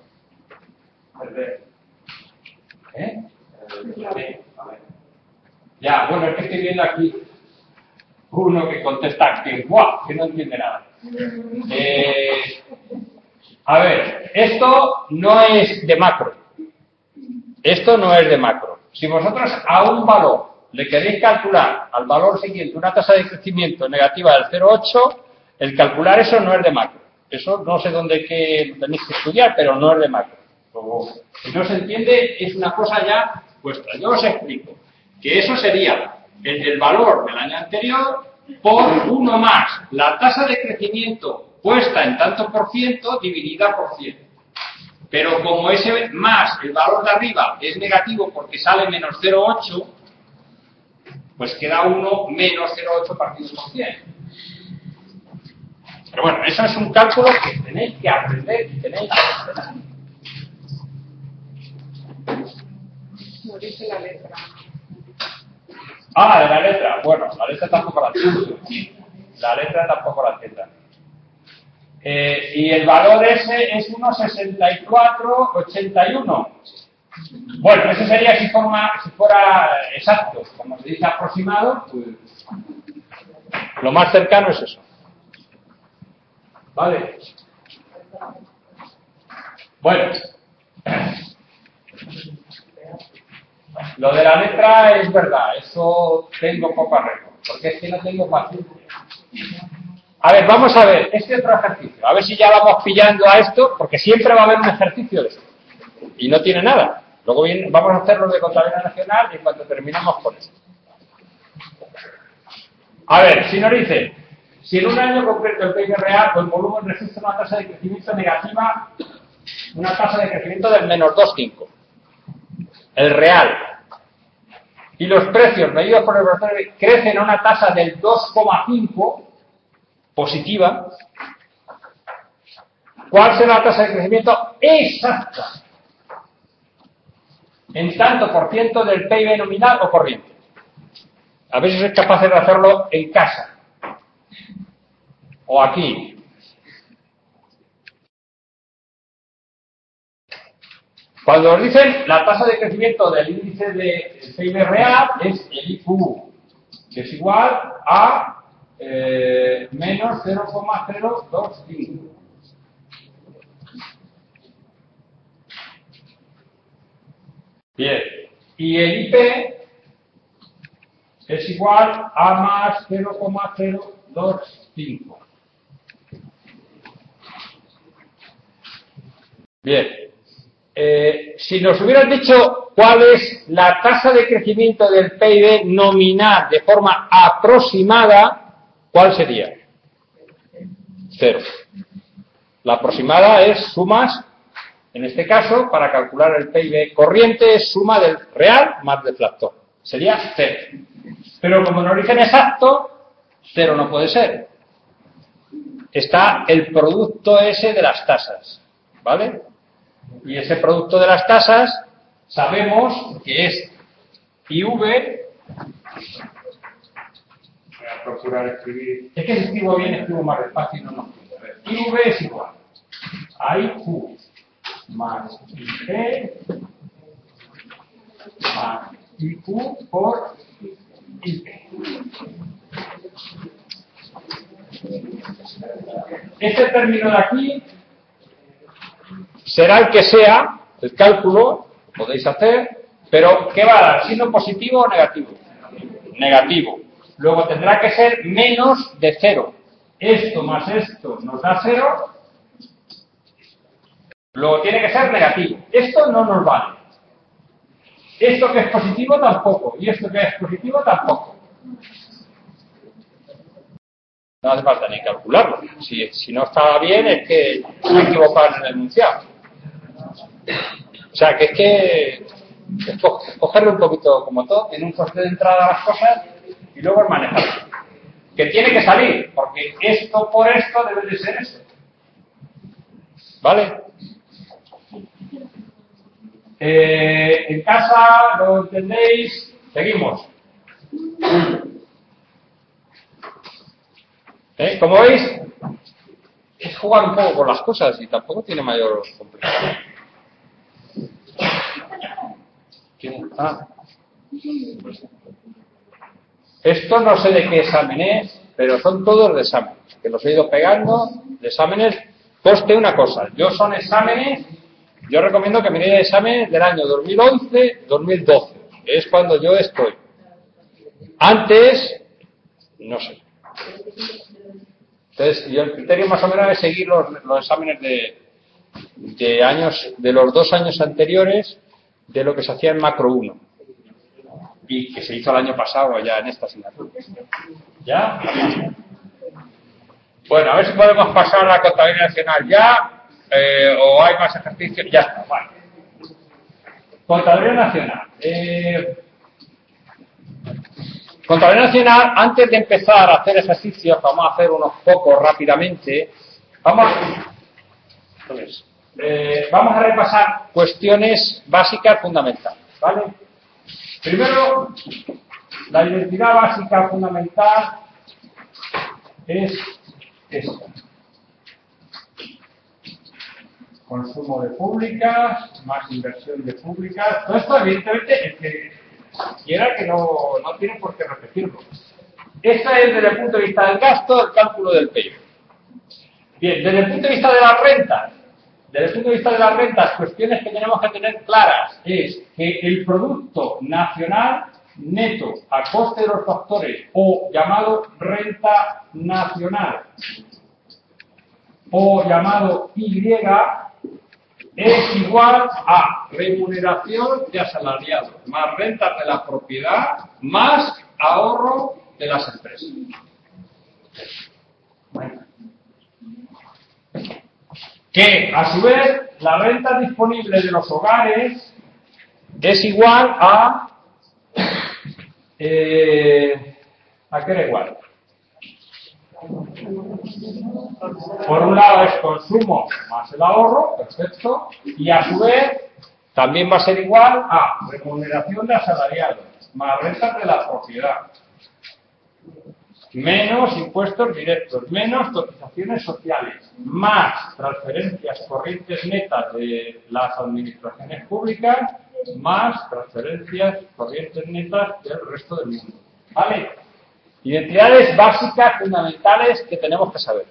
A: Ya, bueno, es que estoy viendo aquí uno que contesta que ¡guau! Que no entiende nada. A ver, esto no es de macro. Esto no es de macro. Si vosotros a un valor le queréis calcular al valor siguiente una tasa de crecimiento negativa del 0,8, el calcular eso no es de macro. Eso no sé dónde que tenéis que estudiar, pero no es de macro. Si no se entiende, es una cosa ya vuestra. Yo os explico que eso sería el valor del año anterior por 1 más la tasa de crecimiento puesta en tanto por ciento dividida por 100. Pero como ese más el valor de arriba es negativo porque sale menos 0,8, pues queda 1 menos 0,8 partido por 100. Pero bueno, eso es un cálculo que tenéis que aprender y tenéis que aprender.
B: No dice la letra.
A: Ah, de la letra. Bueno, la letra tampoco la entiendo. La letra tampoco la entiendo. Y el valor ese es 1,6481. Bueno, ese sería si fuera exacto. Como se dice aproximado, pues lo más cercano es eso. ¿Vale? Bueno. Lo de la letra es verdad, eso tengo poco arreglo, porque es que no tengo paciencia. A ver, vamos a ver, este otro ejercicio, a ver si ya vamos pillando a esto, porque siempre va a haber un ejercicio de esto, y no tiene nada. Luego vamos a hacer los de contabilidad nacional y en cuanto terminamos con esto. A ver, si nos dice, si en un año concreto el PIB real o el volumen registra una tasa de crecimiento negativa, una tasa de crecimiento del menos 2,5. El real. Y los precios medidos por el laboratorio crecen a una tasa del 2,5 positiva. ¿Cuál será la tasa de crecimiento exacta? En tanto por ciento del PIB nominal o corriente. A ver si sois capaces de hacerlo en casa. O aquí. Cuando nos dicen la tasa de crecimiento del índice de PIB real es el IQ, que es igual a menos 0,025. Bien, y el IP es igual a más 0,025. Bien, si nos hubieran dicho cuál es la tasa de crecimiento del PIB nominal de forma aproximada, ¿cuál sería? 0. La aproximada es sumas, en este caso, para calcular el PIB corriente, es suma del real más deflactor. Sería 0. Pero como nos dicen exacto, 0 no puede ser. Está el producto ese de las tasas, ¿vale? Y ese producto de las tasas sabemos que es IV. Voy a procurar escribir. Es que si escribo bien, escribo más despacio y no nos queda. A ver, IV es igual a IQ más IP más IQ por IP. Este término de aquí será el que sea, el cálculo, lo podéis hacer, pero ¿qué va a dar? ¿Signo positivo o negativo? Negativo. Luego tendrá que ser menos de 0. Esto más esto nos da 0. Luego tiene que ser negativo. Esto no nos vale. Esto que es positivo tampoco. Y esto que es positivo tampoco. No hace falta ni calcularlo. Si no estaba bien es que se ha equivocado en el enunciado. O sea, que es que cogerlo un poquito como todo, en un coste de entrada a las cosas y luego el manejarlo. Que tiene que salir, porque esto por esto debe de ser eso. ¿Vale? En casa, ¿lo entendéis? Seguimos. Como veis, es jugar un poco con las cosas y tampoco tiene mayor complicación. Esto no sé de qué examen es, pero son todos de exámenes, que los he ido pegando de exámenes. Coste una cosa, son exámenes, yo recomiendo que miréis exámenes del año 2011-2012, es cuando yo estoy. Antes, no sé. Entonces, yo el criterio más o menos es seguir los exámenes de años, de los 2 años anteriores, de lo que se hacía en Macro 1 y que se hizo el año pasado ya en esta asignatura. ¿Ya? Bueno, a ver si podemos pasar a la contabilidad nacional ya, o hay más ejercicios. Ya está, vale. Contabilidad nacional. Contabilidad nacional, antes de empezar a hacer ejercicios, vamos a hacer unos pocos rápidamente. Vamos a repasar cuestiones básicas fundamentales, ¿vale? Primero, la identidad básica fundamental es esta. Consumo de públicas, más inversión de públicas. Todo esto, evidentemente, el que quiera que no tiene por qué repetirlo. Esta es desde el punto de vista del gasto, el cálculo del PIB. Bien, desde el punto de vista de las rentas, cuestiones que tenemos que tener claras es que el Producto Nacional Neto a coste de los factores, o llamado renta nacional, o llamado Y, es igual a remuneración de asalariados, más rentas de la propiedad, más ahorro de las empresas. Bueno. Que, a su vez, la renta disponible de los hogares es igual a... ¿a qué era igual? Por un lado es consumo más el ahorro, perfecto, y a su vez también va a ser igual a remuneración de asalariados, más rentas de la propiedad. menos impuestos directos, menos cotizaciones sociales, más transferencias corrientes netas de las administraciones públicas, más transferencias corrientes netas del resto del mundo. ¿Vale? Identidades básicas, fundamentales que tenemos que saber.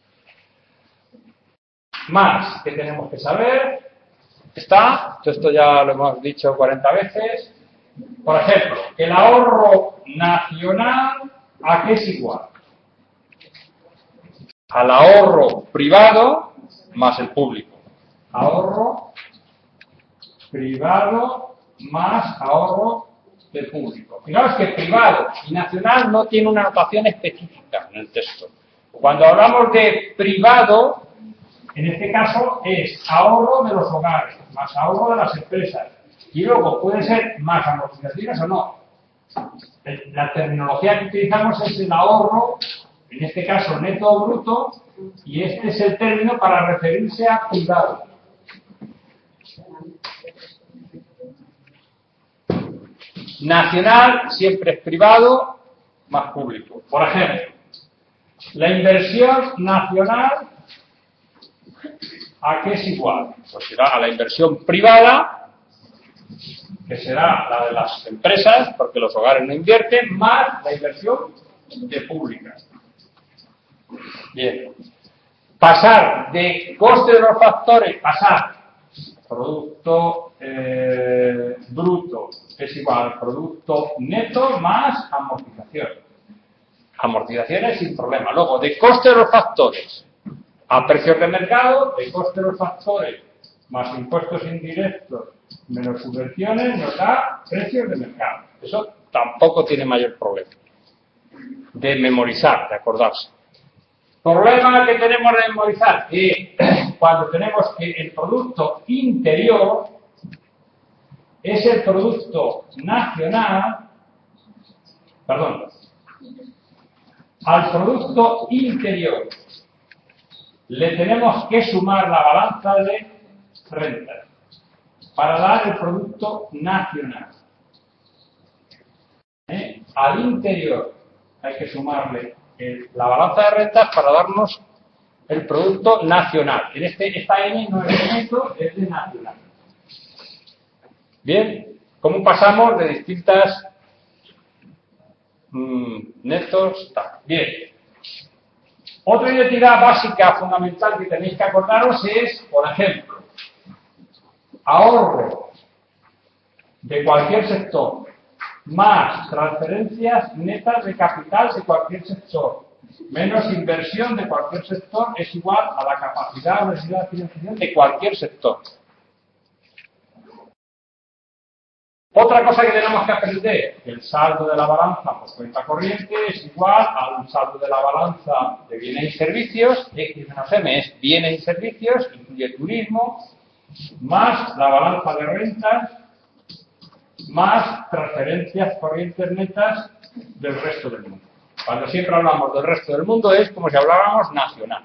A: Más que tenemos que saber está, esto ya lo hemos dicho 40 veces, por ejemplo, el ahorro nacional, ¿a qué es igual? Al ahorro privado más el público. Ahorro privado más ahorro del público. Fijaos que privado y nacional no tiene una notación específica en el texto. Cuando hablamos de privado, en este caso es ahorro de los hogares, más ahorro de las empresas. Y luego puede ser más amortizaciones o no. La terminología que utilizamos es el ahorro, en este caso neto o bruto, y este es el término para referirse a privado. Nacional siempre es privado más público. Por ejemplo, la inversión nacional, ¿a qué es igual? Pues será a la inversión privada, que será la de las empresas, porque los hogares no invierten, más la inversión de públicas. Bien. Pasar de coste de los factores, pasar producto bruto es igual al producto neto más amortización. Amortizaciones sin problema. Luego, de coste de los factores a precios de mercado, de coste de los factores más impuestos indirectos menos subvenciones nos da precios de mercado. Eso tampoco tiene mayor problema de memorizar, de acordarse. Problema que tenemos de memorizar, que cuando tenemos que el producto interior es el producto nacional, al producto interior le tenemos que sumar la balanza de rentas para dar el producto nacional. Al interior hay que sumarle la balanza de rentas para darnos el producto nacional. En esta N no es de neto, es de nacional. Bien, ¿cómo pasamos de distintas netos? Bien. Otra identidad básica fundamental que tenéis que acordaros es, por ejemplo, ahorro de cualquier sector más transferencias netas de capital de cualquier sector menos inversión de cualquier sector es igual a la capacidad o necesidad de financiación de cualquier sector. Otra cosa que tenemos que aprender, el saldo de la balanza por cuenta corriente es igual al saldo de la balanza de bienes y servicios, X-M es bienes y servicios, incluye turismo, más la balanza de rentas, más transferencias corrientes netas del resto del mundo. Cuando siempre hablamos del resto del mundo es como si habláramos nacional.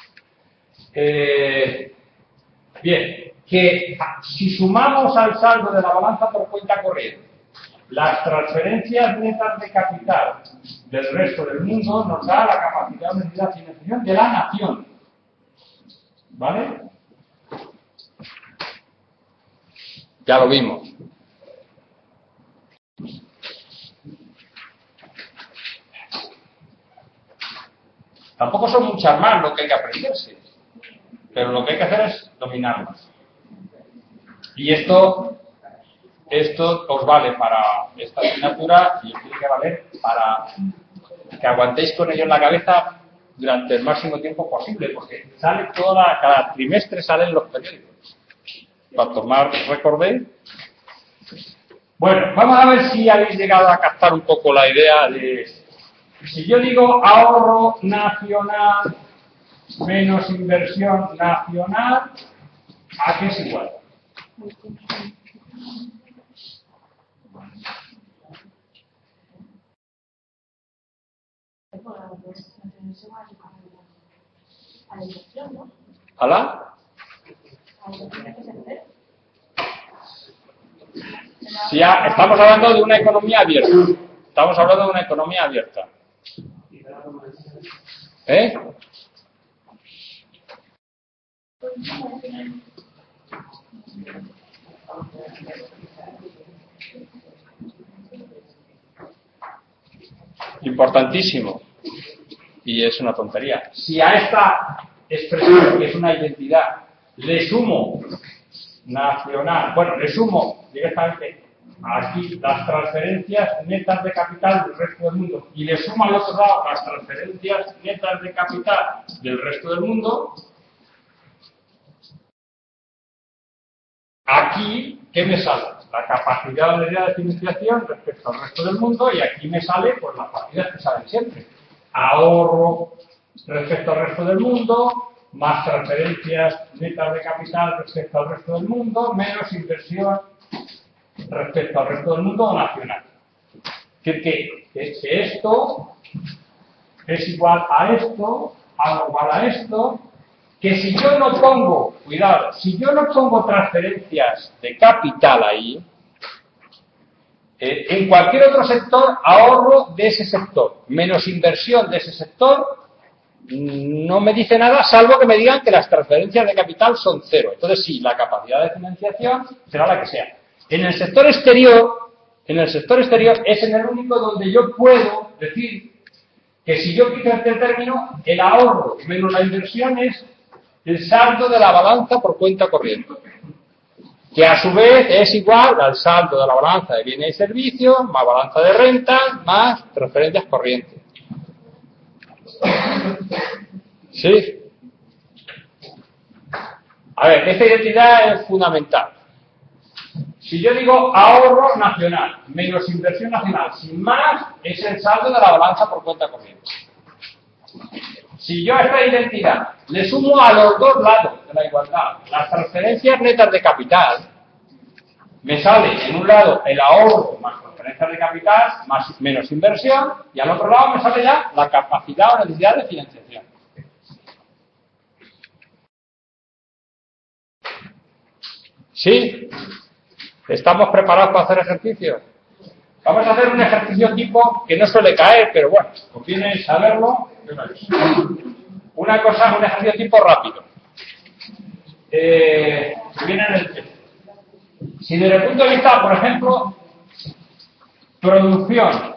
A: Bien, que si sumamos al saldo de la balanza por cuenta corriente las transferencias netas de capital del resto del mundo, nos da la capacidad de necesidad de financiación de la nación. ¿Vale? Ya lo vimos. Tampoco son muchas más lo que hay que aprenderse, pero lo que hay que hacer es dominarlas. Y esto os vale para esta asignatura y os tiene que valer para que aguantéis con ello en la cabeza durante el máximo tiempo posible, porque sale cada trimestre salen los periódicos. Cuanto más recordéis. Bueno, vamos a ver si habéis llegado a captar un poco la idea de... Si yo digo ahorro nacional menos inversión nacional, ¿a qué es igual? ¿Hala? Si ya estamos hablando de una economía abierta. Estamos hablando de una economía abierta. ¿Eh? Importantísimo. Y es una tontería. Si a esta expresión, que es una identidad, le sumo nacional, bueno, le sumo directamente aquí las transferencias netas de capital del resto del mundo y le sumo al otro lado las transferencias netas de capital del resto del mundo, aquí, ¿qué me sale? La capacidad de financiación respecto al resto del mundo, y aquí me sale pues las partidas que salen siempre. Ahorro respecto al resto del mundo, más transferencias netas de capital respecto al resto del mundo, menos inversión respecto al resto del mundo nacional. Es decir, que esto es igual a esto, algo igual a esto, que si yo no pongo, cuidado, si yo no pongo transferencias de capital ahí, en cualquier otro sector ahorro de ese sector, menos inversión de ese sector, no me dice nada, salvo que me digan que las transferencias de capital son cero. Entonces sí, la capacidad de financiación será la que sea. En el sector exterior es en el único donde yo puedo decir que si yo quito este término, el ahorro menos la inversión es el saldo de la balanza por cuenta corriente, que a su vez es igual al saldo de la balanza de bienes y servicios, más balanza de renta, más transferencias corrientes. ¿Sí? A ver, esta identidad es fundamental. Si yo digo ahorro nacional menos inversión nacional sin más, es el saldo de la balanza por cuenta corriente. Si yo a esta identidad le sumo a los dos lados de la igualdad las transferencias netas de capital, me sale en un lado el ahorro más transferencias de capital más menos inversión, y al otro lado me sale ya la capacidad o necesidad de financiación. ¿Sí? ¿Estamos preparados para hacer ejercicios? Vamos a hacer un ejercicio tipo que no suele caer, pero bueno, conviene saberlo. Una cosa, un ejercicio tipo rápido. Viene en el texto. Si desde el punto de vista, por ejemplo, producción,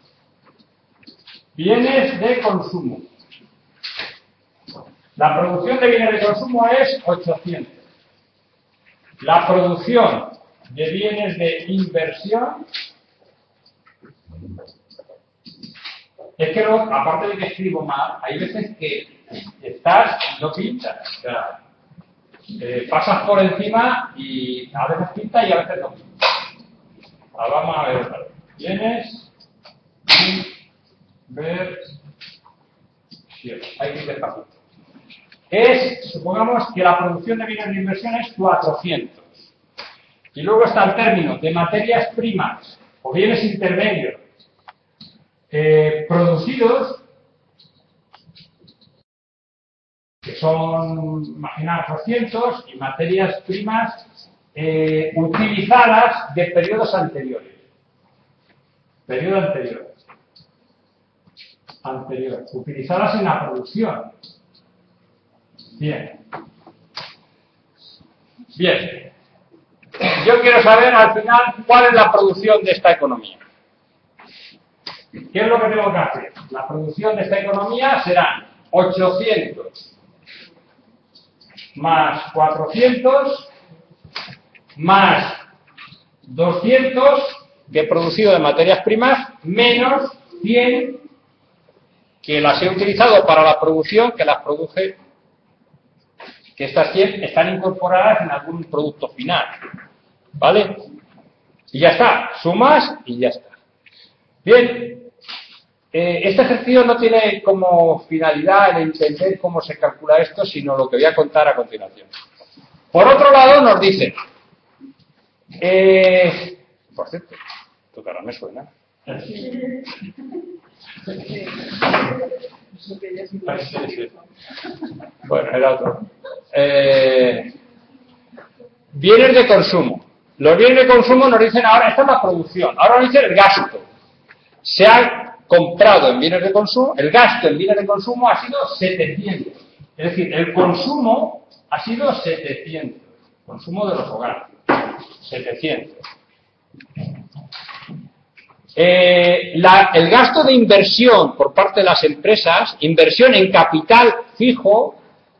A: bienes de consumo. La producción de bienes de consumo es 800. La producción de bienes de inversión es que no, aparte de que escribo mal, hay veces que no pinchas, o sea, pasas por encima y a veces pinta y a veces no pinta. Ahora vamos a ver otra vez. Bienes, inversión. Hay que ir despacito. Supongamos que la producción de bienes de inversión es 400. Y luego está el término de materias primas o bienes intermedios producidos, que son, imaginar, 200, y materias primas utilizadas de periodos anteriores. Periodo anterior. Utilizadas en la producción. Bien. Yo quiero saber al final cuál es la producción de esta economía. ¿Qué es lo que tengo que hacer? La producción de esta economía será 800 más 400 más 200 que he producido de materias primas menos 100 que las he utilizado para la producción, que las produje, que estas 100 están incorporadas en algún producto final. ¿Vale? Y ya está. Sumas y ya está. Bien. Este ejercicio no tiene como finalidad el entender cómo se calcula esto, sino lo que voy a contar a continuación. Por otro lado, nos dicen, por cierto, tu cara me suena. Sí. Bueno, era otro. Bienes de consumo. Los bienes de consumo nos dicen ahora, esta es la producción, ahora nos dicen el gasto. comprado en bienes de consumo, el gasto en bienes de consumo ha sido 700. Es decir, el consumo ha sido 700. Consumo de los hogares. 700. El gasto de inversión por parte de las empresas, inversión en capital fijo,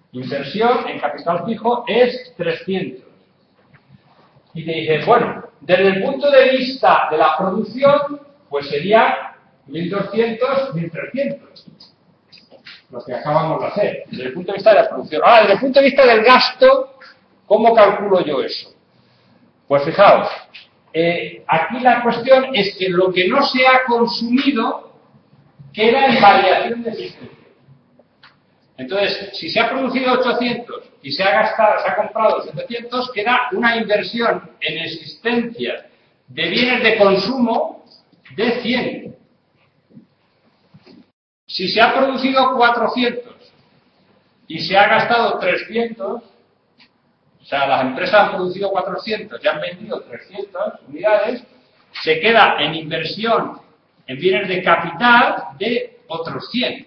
A: es 300. Y te dices, bueno, desde el punto de vista de la producción, pues sería 1.200, 1.300. Lo que acabamos de hacer, desde el punto de vista de la producción. Ahora, desde el punto de vista del gasto, ¿cómo calculo yo eso? Pues fijaos, aquí la cuestión es que lo que no se ha consumido queda en variación de existencia. Entonces, si se ha producido 800 y se ha comprado 700, queda una inversión en existencia de bienes de consumo de 100. Si se ha producido 400 y se ha gastado 300, o sea, las empresas han producido 400 y han vendido 300 unidades, se queda en inversión en bienes de capital de otros 100.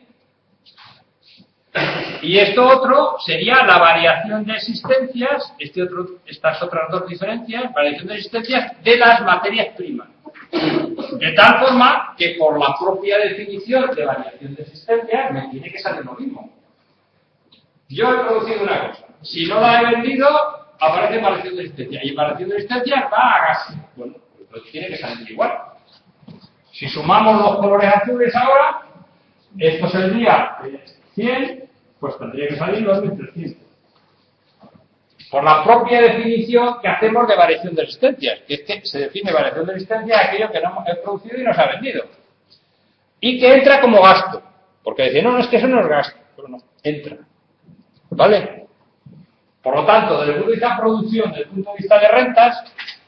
A: Y esto otro sería la variación de existencias, estas otras dos diferencias, variación de existencias de las materias primas. De tal forma que por la propia definición de variación de existencias me tiene que salir lo mismo. Yo he producido una cosa, si no la he vendido, aparece variación de existencia. Y variación de existencia va a gas. Bueno, pues tiene que salir igual. Si sumamos los colores azules ahora, esto sería 100, pues tendría que salir los 1.300. Por la propia definición que hacemos de variación de existencias, que es que se define variación de existencia de aquello que no he producido y no se ha vendido. Y que entra como gasto. Porque decir, no, es que eso no es gasto. Pero no, entra. ¿Vale? Por lo tanto, desde el punto de vista de producción, desde el punto de vista de rentas,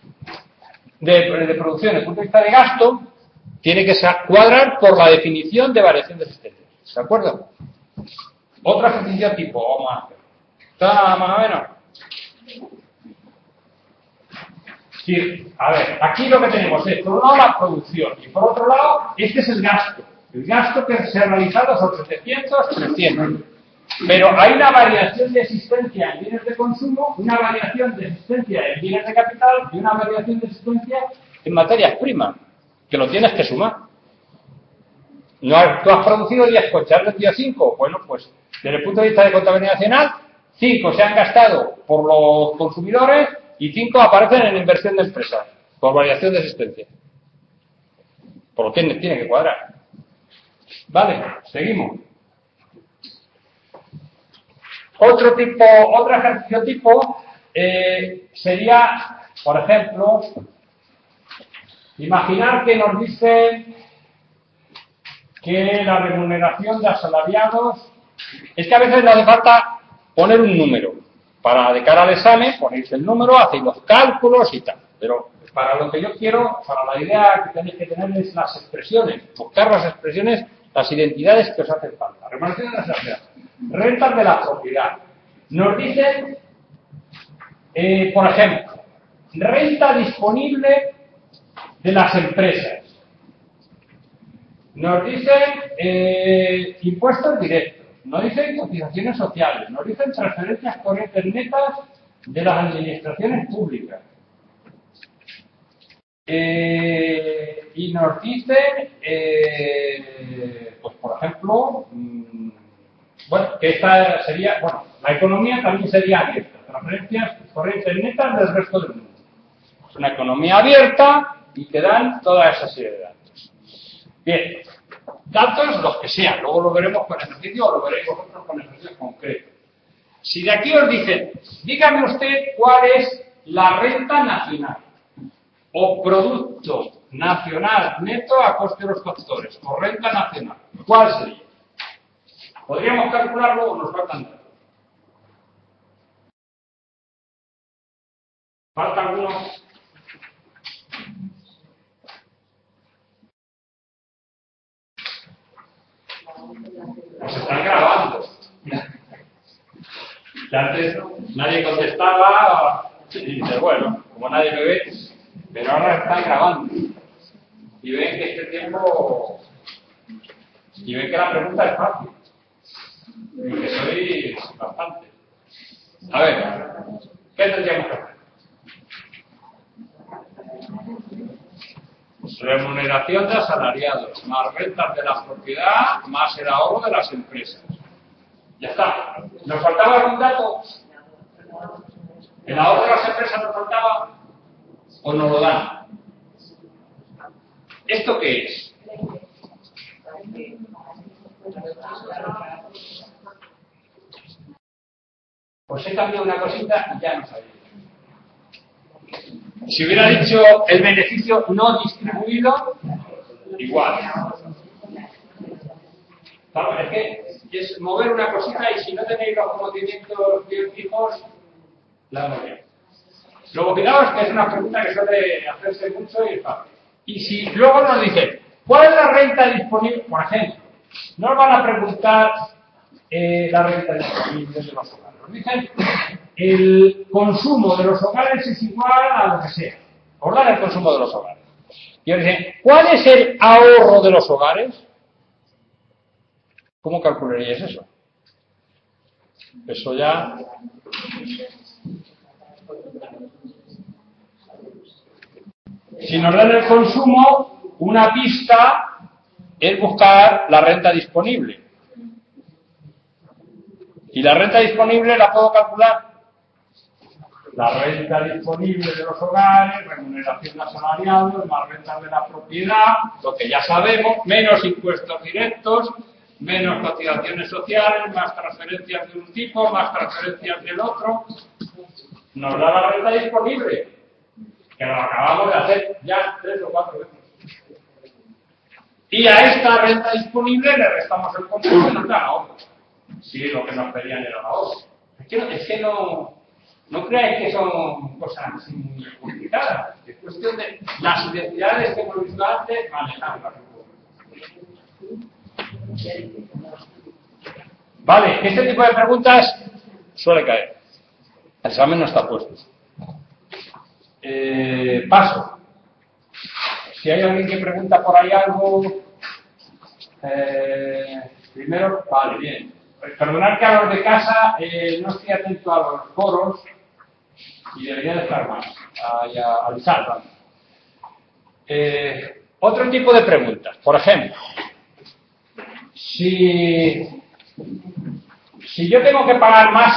A: de producción, desde el punto de vista de gasto, tiene que cuadrar por la definición de variación de existencias. ¿De acuerdo? Otro ejercicio tipo, vamos a hacer. ¿Está más o menos? Sí, a ver, aquí lo que tenemos es, por un lado, la producción, y por otro lado, este es el gasto. El gasto que se ha realizado son 700, 300. Pero hay una variación de existencia en bienes de consumo, una variación de existencia en bienes de capital y una variación de existencia en materias primas, que lo tienes que sumar. No, tú has producido 10 coches, has vendido 5. Bueno, pues desde el punto de vista de contabilidad nacional, 5 se han gastado por los consumidores y 5 aparecen en inversión de empresas, por variación de existencia. Por lo que tiene que cuadrar. Vale, seguimos. Otro ejercicio tipo sería, por ejemplo, imaginar que nos dicen que la remuneración de asalariados, es que a veces no hace falta poner un número. De cara al examen, ponéis el número, hacéis los cálculos y tal. Pero para lo que yo quiero, para la idea que tenéis que tener es las expresiones, buscar las expresiones, las identidades que os hacen falta. Remuneración de asalariados. Rentas de la propiedad. Nos dicen, por ejemplo, renta disponible de las empresas. Nos dicen impuestos directos. Nos dicen cotizaciones sociales. Nos dicen transferencias corrientes netas de las administraciones públicas. Y nos dicen, pues por ejemplo, bueno, que esta sería, bueno, la economía también sería abierta, transferencias corrientes netas del resto del mundo. Es una economía abierta y te dan toda esa serie de datos. Bien, datos los que sean, luego lo veremos con ejercicio o lo veréis vosotros con ejercicios concretos. Si de aquí os dicen, dígame usted cuál es la renta nacional o producto nacional neto a coste de los factores, o renta nacional, ¿cuál sería? ¿Podríamos calcularlo o nos faltan datos? ¿Falta alguno? Se están grabando. Y antes nadie contestaba y dice, bueno, como nadie me ve, pero ahora están grabando. Y ven que este tiempo Y ven que la pregunta es fácil. Y que soy bastante. A ver, ¿qué tendríamos que hacer? Remuneración de asalariados, más rentas de la propiedad, más el ahorro de las empresas. Ya está. ¿Nos faltaba algún dato? ¿El ahorro de las empresas nos faltaba? ¿O nos lo dan? ¿Esto qué es? Pues he cambiado una cosita y ya no sabía. Si hubiera dicho el beneficio no distribuido, igual. Claro, es que es mover una cosita y si no tenéis los conocimientos bien fijos, la movéis. Luego, fijaos que es una pregunta que suele hacerse mucho y es fácil. Y si luego nos dicen, ¿cuál es la renta disponible? Por ejemplo, nos van a preguntar la renta disponible de los hogares. Nos dicen, el consumo de los hogares es igual a lo que sea. Os dan el consumo de los hogares. Y os dicen, ¿cuál es el ahorro de los hogares? ¿Cómo calcularíais eso? Eso ya... Si nos dan el consumo, una pista es buscar la renta disponible. ¿Y la renta disponible la puedo calcular? La renta disponible de los hogares, remuneración de asalariados, más rentas de la propiedad, lo que ya sabemos, menos impuestos directos, menos cotizaciones sociales, más transferencias de un tipo, más transferencias del otro. Nos da la renta disponible, que lo acabamos de hacer ya 3 o 4 veces. Y a esta renta disponible le restamos el consumo y nos da ahorro. Sí, lo que nos pedían era el ahorro. Es que no creáis que son cosas así muy complicadas. Es cuestión de las identidades que hemos visto antes, manejarlas. Vale, este tipo de preguntas suele caer. El examen no está puesto. Paso. Si hay alguien que pregunta por ahí algo, primero, vale, bien. Perdonad que a los de casa no estoy atento a los foros y debería de estar más, al chat. Otro tipo de preguntas. Por ejemplo, si yo tengo que pagar más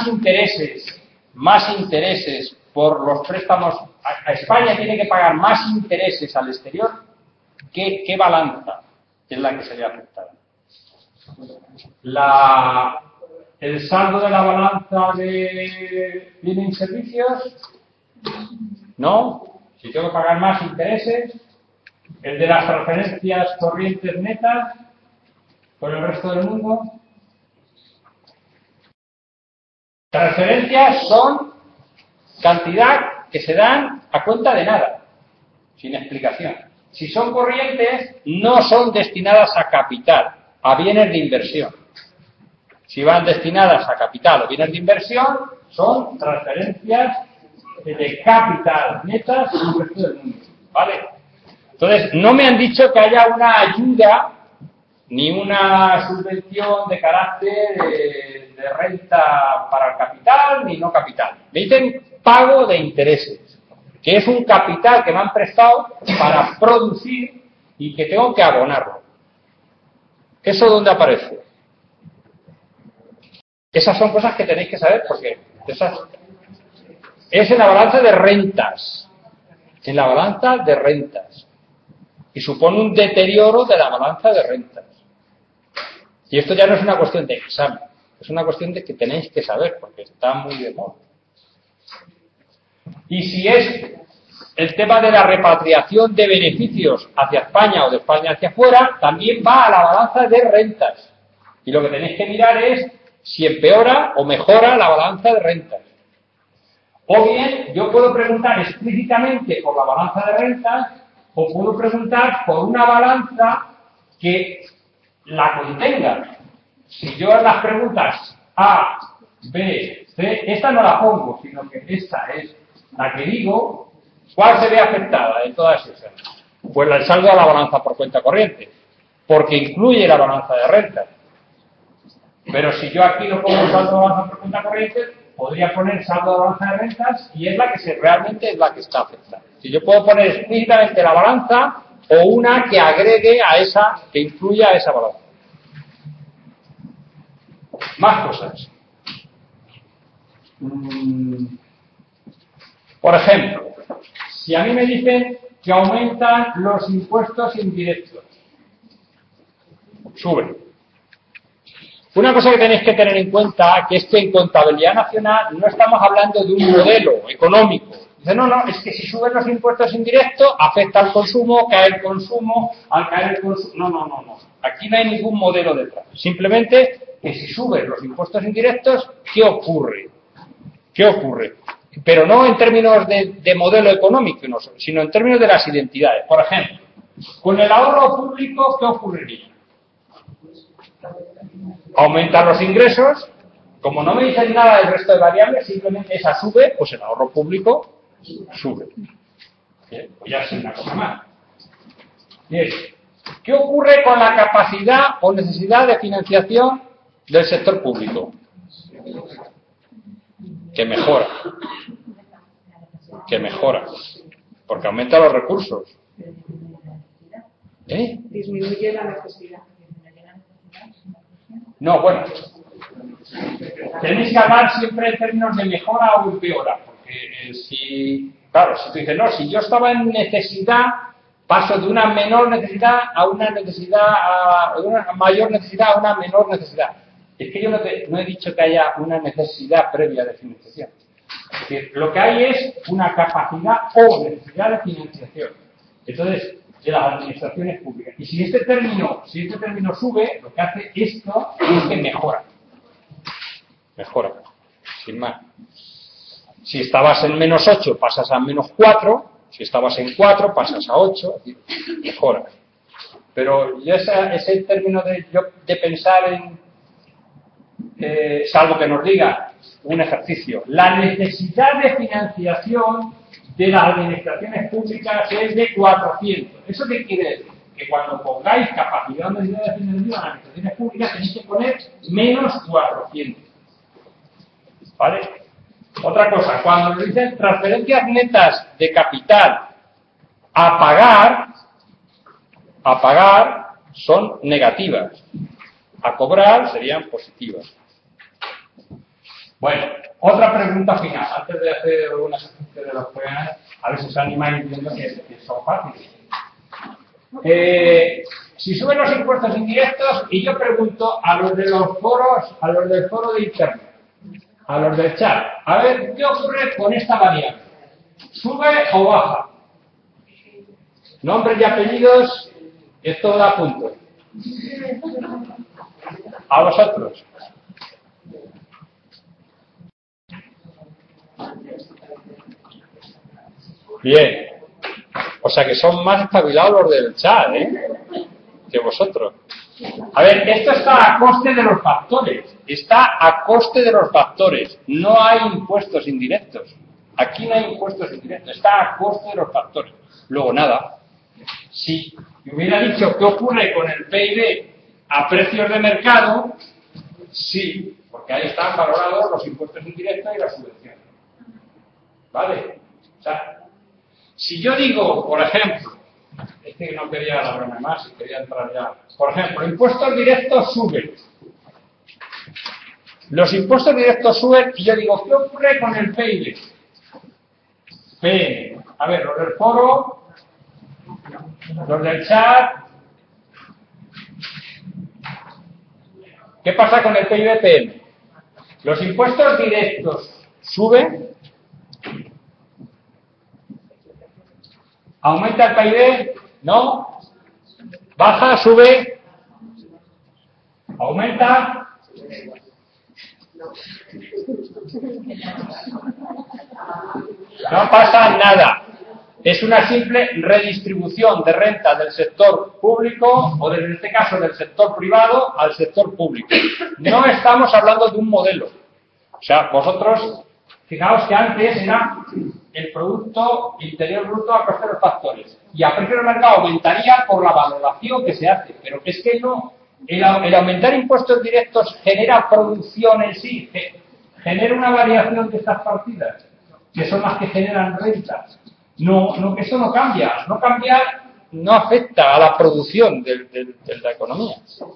A: intereses por los préstamos, a España tiene que pagar más intereses al exterior, ¿qué balanza es la que se ve afectada? ¿El saldo de la balanza de bienes y servicios? No. Si tengo que pagar más intereses, el de las transferencias corrientes netas con el resto del mundo. Transferencias son cantidad que se dan a cuenta de nada, sin explicación. Si son corrientes, no son destinadas a capital, a bienes de inversión. Si van destinadas a capital o bienes de inversión, son transferencias de capital netas al resto del mundo. ¿Vale? Entonces, no me han dicho que haya una ayuda ni una subvención de carácter de renta para el capital ni no capital. Me dicen pago de intereses, que es un capital que me han prestado para producir y que tengo que abonarlo. ¿Eso dónde aparece? Esas son cosas que tenéis que saber porque es en la balanza de rentas. En la balanza de rentas. Y supone un deterioro de la balanza de rentas. Y esto ya no es una cuestión de examen. Es una cuestión de que tenéis que saber porque está muy de moda. Y si es el tema de la repatriación de beneficios hacia España o de España hacia afuera, también va a la balanza de rentas. Y lo que tenéis que mirar es si empeora o mejora la balanza de rentas. O bien, yo puedo preguntar explícitamente por la balanza de rentas o puedo preguntar por una balanza que la contenga. Si yo en las preguntas A, B, C, esta no la pongo, sino que esta es la que digo, ¿cuál se ve afectada de todas esas? Pues el saldo a la balanza por cuenta corriente. porque incluye la balanza de rentas. Pero si yo aquí no pongo saldo de balanza por cuenta corriente, podría poner saldo de balanza de rentas y es la que realmente es la que está afectada. Si yo puedo poner explícitamente la balanza o una que agregue a esa, que incluya a esa balanza. Más cosas. Por ejemplo, si a mí me dicen que aumentan los impuestos indirectos, suben. Una cosa que tenéis que tener en cuenta que es que en contabilidad nacional no estamos hablando de un modelo económico. Dice, no, es que si suben los impuestos indirectos afecta al consumo, cae el consumo, al caer el consumo. No. Aquí no hay ningún modelo detrás. Simplemente que si suben los impuestos indirectos, ¿qué ocurre? ¿Qué ocurre? Pero no en términos de modelo económico, sino en términos de las identidades. Por ejemplo, con el ahorro público, ¿qué ocurriría? Aumentan los ingresos, como no me dicen nada del resto de variables, simplemente esa sube, pues el ahorro público sube. Bien, pues ya es una cosa más. Bien, ¿qué ocurre con la capacidad o necesidad de financiación del sector público? Que mejora, porque aumenta los recursos.
B: Disminuye la necesidad.
A: No, bueno, tenéis que hablar siempre en términos de mejora o empeora, porque si tú dices, no, si yo estaba en necesidad, paso de una menor necesidad a una mayor necesidad a una menor necesidad. Es que yo no he dicho que haya una necesidad previa de financiación. Es decir, lo que hay es una capacidad o necesidad de financiación. Entonces, de las administraciones públicas. Y si este término sube, lo que hace esto es que mejora, sin más. Si estabas en -8, pasas a -4, si estabas en 4, pasas a 8, mejora. Pero yo ese término de pensar en, salvo que nos diga un ejercicio, la necesidad de financiación de las administraciones públicas es de 400. ¿Eso qué quiere decir? Que cuando pongáis capacidad de necesidad de financiación de las administraciones públicas tenéis que poner -400. ¿Vale? Otra cosa, cuando nos dicen transferencias netas de capital a pagar son negativas. A cobrar serían positivas. Bueno, otra pregunta final, antes de hacer algunas ejercicios de los que a ver si se animan diciendo que son fáciles. Si suben los impuestos indirectos y yo pregunto a los de los foros, a los del foro de internet, a los del chat, a ver qué ocurre con esta variable, ¿sube o baja? Nombres y apellidos, esto da puntos. A vosotros. Bien. O sea que son más espabilados los del chat, que vosotros. A ver, esto está a coste de los factores. Está a coste de los factores. No hay impuestos indirectos. Aquí no hay impuestos indirectos. Está a coste de los factores. Luego, nada. Si hubiera dicho qué ocurre con el PIB a precios de mercado, sí, porque ahí están valorados los impuestos indirectos y las subvenciones. ¿Vale? O sea, si yo digo, por ejemplo, es que no quería alargarme más y quería entrar ya. Por ejemplo, impuestos directos suben. Los impuestos directos suben y yo digo, ¿qué ocurre con el PIB? PM. A ver, los del foro, los del chat. ¿Qué pasa con el PIB PM? Los impuestos directos suben. ¿Aumenta el PIB? No. ¿Baja? ¿Sube? ¿Aumenta? No pasa nada. Es una simple redistribución de renta del sector público o en este caso del sector privado al sector público. No estamos hablando de un modelo. O sea, vosotros, fijaos que antes el Producto Interior Bruto a coste de los factores. Y a precio del mercado aumentaría por la valoración que se hace. Pero es que no. El aumentar impuestos directos genera producción en sí, genera una variación de estas partidas, que son las que generan rentas. No, eso no cambia. No cambia, no afecta a la producción de la economía.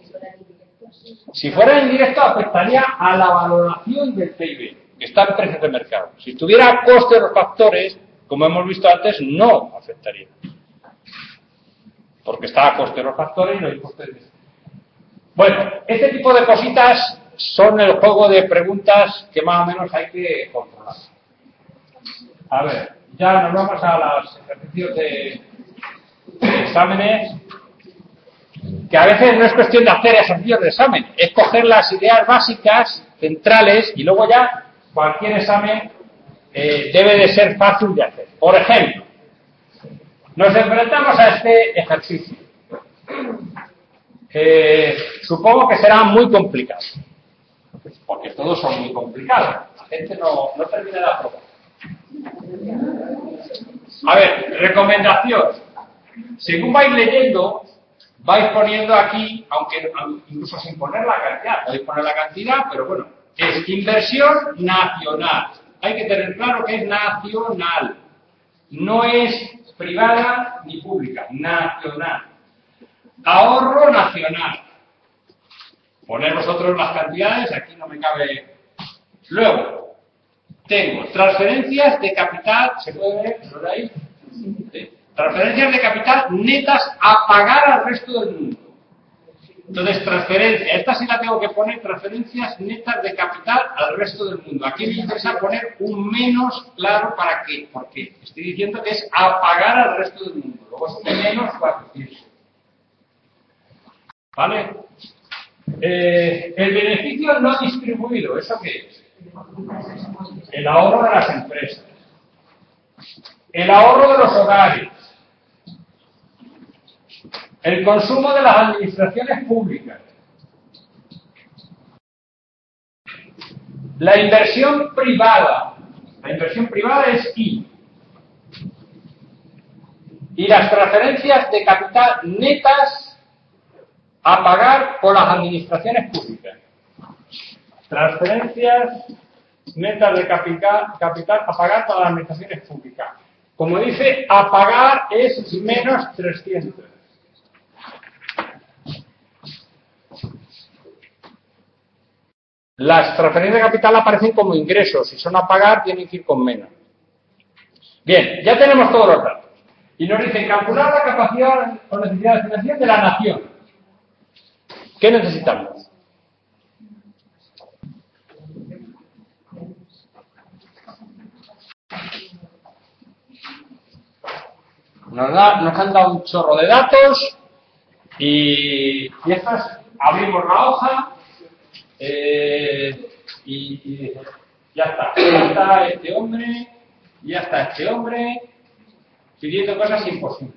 A: Si fuera indirecto, afectaría a la valoración del PIB, que está en precios de mercado. Si tuviera coste de los factores, como hemos visto antes, no afectaría. Porque está a coste de los factores y no hay coste de... Bueno, este tipo de cositas son el juego de preguntas que más o menos hay que controlar. A ver, ya nos vamos a los ejercicios de exámenes, que a veces no es cuestión de hacer ejercicios de examen, es coger las ideas básicas, centrales, y luego ya cualquier examen debe de ser fácil de hacer. Por ejemplo, nos enfrentamos a este ejercicio. Supongo que será muy complicado, porque todos son muy complicados. La gente no termina de aprobar. A ver, recomendación. Según vais leyendo, vais poniendo aquí, aunque incluso sin poner la cantidad, podéis poner la cantidad, pero bueno, es inversión nacional. Hay que tener claro que es nacional. No es privada ni pública, nacional. Ahorro nacional. Poner vosotros las cantidades, aquí no me cabe. Luego, tengo transferencias de capital, ¿se puede ver? ¿Lo de ahí? ¿Sí? Transferencias de capital netas a pagar al resto del mundo. Entonces, transferencia, esta sí la tengo que poner, transferencias netas de capital al resto del mundo. Aquí me interesa poner un menos claro para qué. Porque estoy diciendo que es a pagar al resto del mundo. Luego es un menos 400. ¿Vale? El beneficio no distribuido, ¿eso qué es? El ahorro de las empresas. El ahorro de los hogares. El consumo de las administraciones públicas. La inversión privada. La inversión privada es I. Y las transferencias de capital netas a pagar por las administraciones públicas. Transferencias netas de capital a pagar por las administraciones públicas. Como dice, a pagar es menos 300. Las transferencias de capital aparecen como ingresos. Si son a pagar, tienen que ir con menos. Bien, ya tenemos todos los datos. Y nos dicen calcular la capacidad o necesidad de financiación de la nación. ¿Qué necesitamos? Nos han dado un chorro de datos y estas, abrimos la hoja y ya está. Ya está este hombre, ya está este hombre pidiendo cosas imposibles.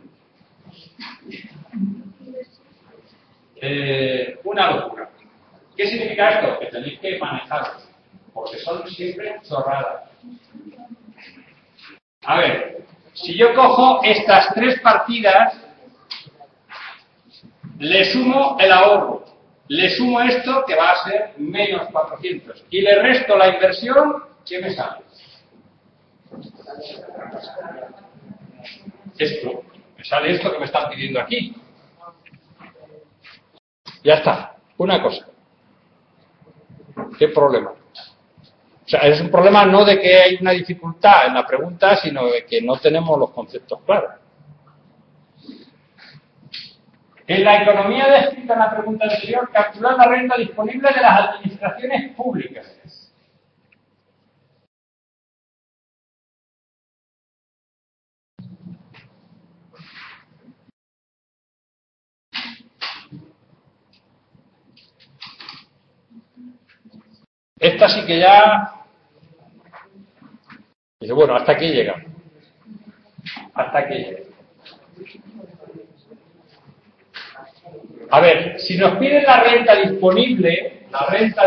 A: Una locura. ¿Qué significa esto? Que tenéis que manejarlo, porque son siempre chorradas. A ver, si yo cojo estas tres partidas, le sumo el ahorro, le sumo esto, que va a ser menos 400, y le resto la inversión, ¿qué me sale? Esto, me sale esto que me están pidiendo aquí. Ya está, una cosa. ¿Qué problema? O sea, es un problema no de que hay una dificultad en la pregunta, sino de que no tenemos los conceptos claros. En la economía descrita en la pregunta anterior, calcular la renta disponible de las administraciones públicas. Esta sí que ya... Dice, bueno, hasta aquí llega. Hasta aquí llega. A ver, si nos piden la renta disponible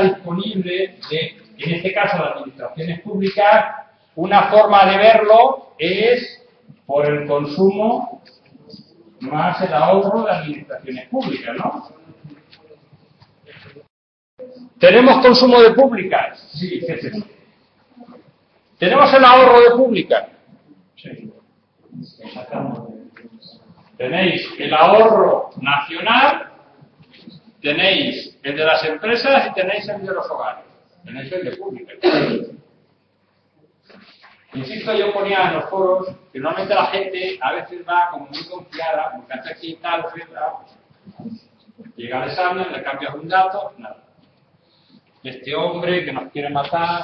A: de, en este caso, las administraciones públicas, una forma de verlo es por el consumo más el ahorro de administraciones públicas, ¿no? ¿Tenemos consumo de públicas? Sí, ¿qué es eso? ¿Tenemos el ahorro de públicas? Sí. Tenéis el ahorro nacional, tenéis el de las empresas y tenéis el de los hogares. Tenéis el de públicas. Insisto, yo ponía en los foros que normalmente la gente a veces va como muy confiada, porque hace aquí tal, llega al examen, le cambias un dato, nada. Este hombre que nos quiere matar.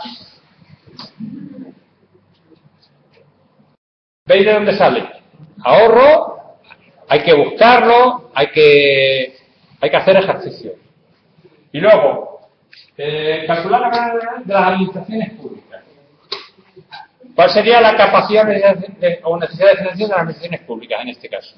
A: ¿Veis de dónde sale? Ahorro, hay que buscarlo, hay que hacer ejercicio. Y luego, calcular la carga de las administraciones públicas. ¿Cuál sería la capacidad o necesidad de financiación de las administraciones públicas en este caso?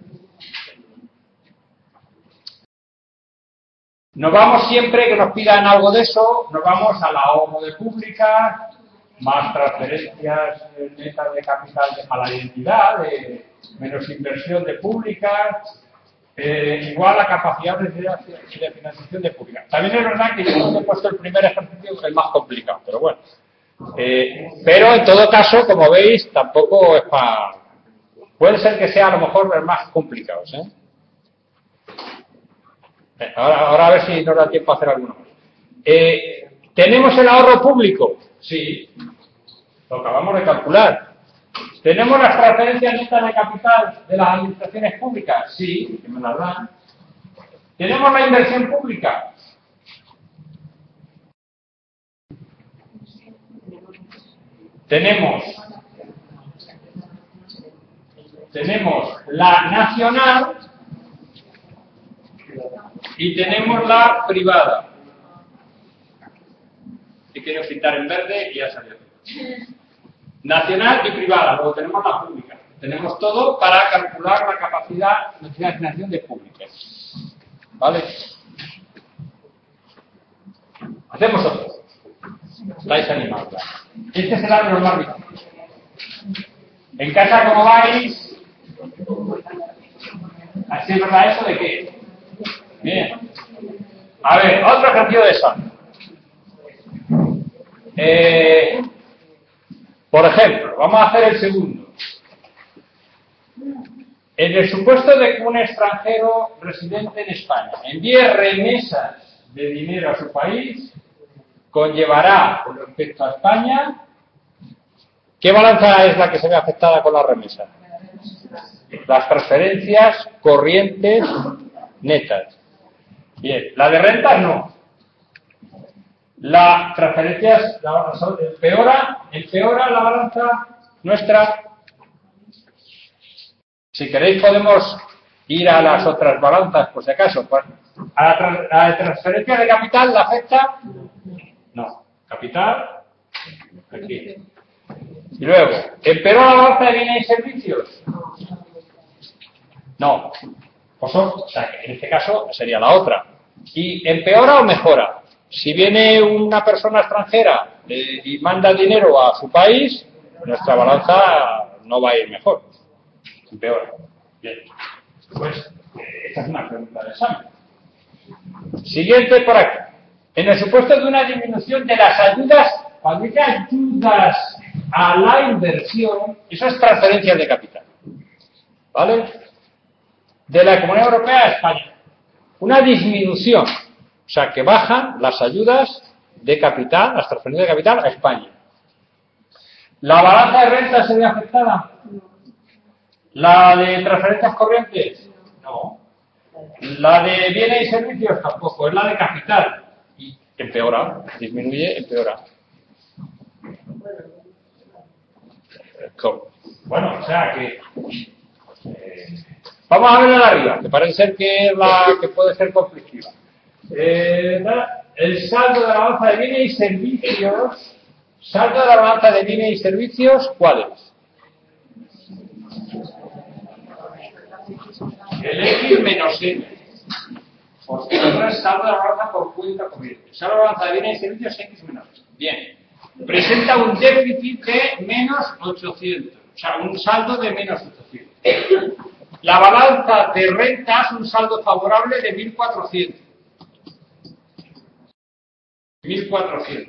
A: Nos vamos siempre que nos pidan algo de eso, nos vamos al ahorro de públicas, más transferencias netas de capital a la identidad, menos inversión de públicas, igual a capacidad de financiación de públicas. También es verdad que yo he puesto el primer ejercicio, el más complicado, pero bueno. Pero en todo caso, como veis, tampoco es para... Puede ser que sea a lo mejor el más complicado, ¿eh? Ahora a ver si nos da tiempo a hacer alguno más. ¿Tenemos el ahorro público? Sí. Lo acabamos de calcular. ¿Tenemos las transferencias netas de capital de las administraciones públicas? Sí, que me las dan. ¿Tenemos la inversión pública? Tenemos la nacional y tenemos la privada. Y quiero citar en verde y ya salió. Nacional y privada, luego tenemos la pública. Tenemos todo para calcular la capacidad de financiación de públicas. ¿Vale? Hacemos otro. Estáis animados. Este será de los más difíciles. En casa, ¿cómo vais? ¿Así es verdad eso de qué? Bien. A ver, otro ejercicio de examen. Por ejemplo, vamos a hacer el segundo. En el supuesto de que un extranjero residente en España envíe remesas de dinero a su país, conllevará, con respecto a España, ¿qué balanza es la que se ve afectada con la remesa? Las transferencias corrientes netas. Bien, la de rentas no. Las transferencias empeora la balanza nuestra. Si queréis podemos ir a las otras balanzas, por si acaso. ¿A la transferencia de capital la afecta? No. Capital, aquí. Y luego, ¿empeora la balanza de bienes y servicios? No. O sea, que en este caso sería la otra. ¿Y empeora o mejora? Si viene una persona extranjera y manda dinero a su país, nuestra balanza no va a ir mejor. Empeora. Bien. Pues, esta es una pregunta de examen. Siguiente por aquí. En el supuesto de una disminución de las ayudas, cuando dice ayudas a la inversión, eso es transferencias de capital. ¿Vale? De la Comunidad Europea a España. Una disminución. O sea, que bajan las ayudas de capital, las transferencias de capital a España. ¿La balanza de renta se ve afectada? ¿La de transferencias corrientes? No. ¿La de bienes y servicios? Tampoco. Es la de capital. Y empeora. Disminuye, empeora. Bueno, o sea que... vamos a ver la de arriba, que parece ser que es la que puede ser conflictiva. El saldo de la balanza de bienes y servicios. Saldo de la balanza de bienes y servicios, ¿cuál es? El X menos N. Porque el es saldo de la balanza por cuenta corriente. Saldo de la balanza de bienes y servicios X menos N. Bien. Presenta un déficit de menos 800. O sea, un saldo de menos 800. La balanza de rentas, un saldo favorable de 1.400. 1.400.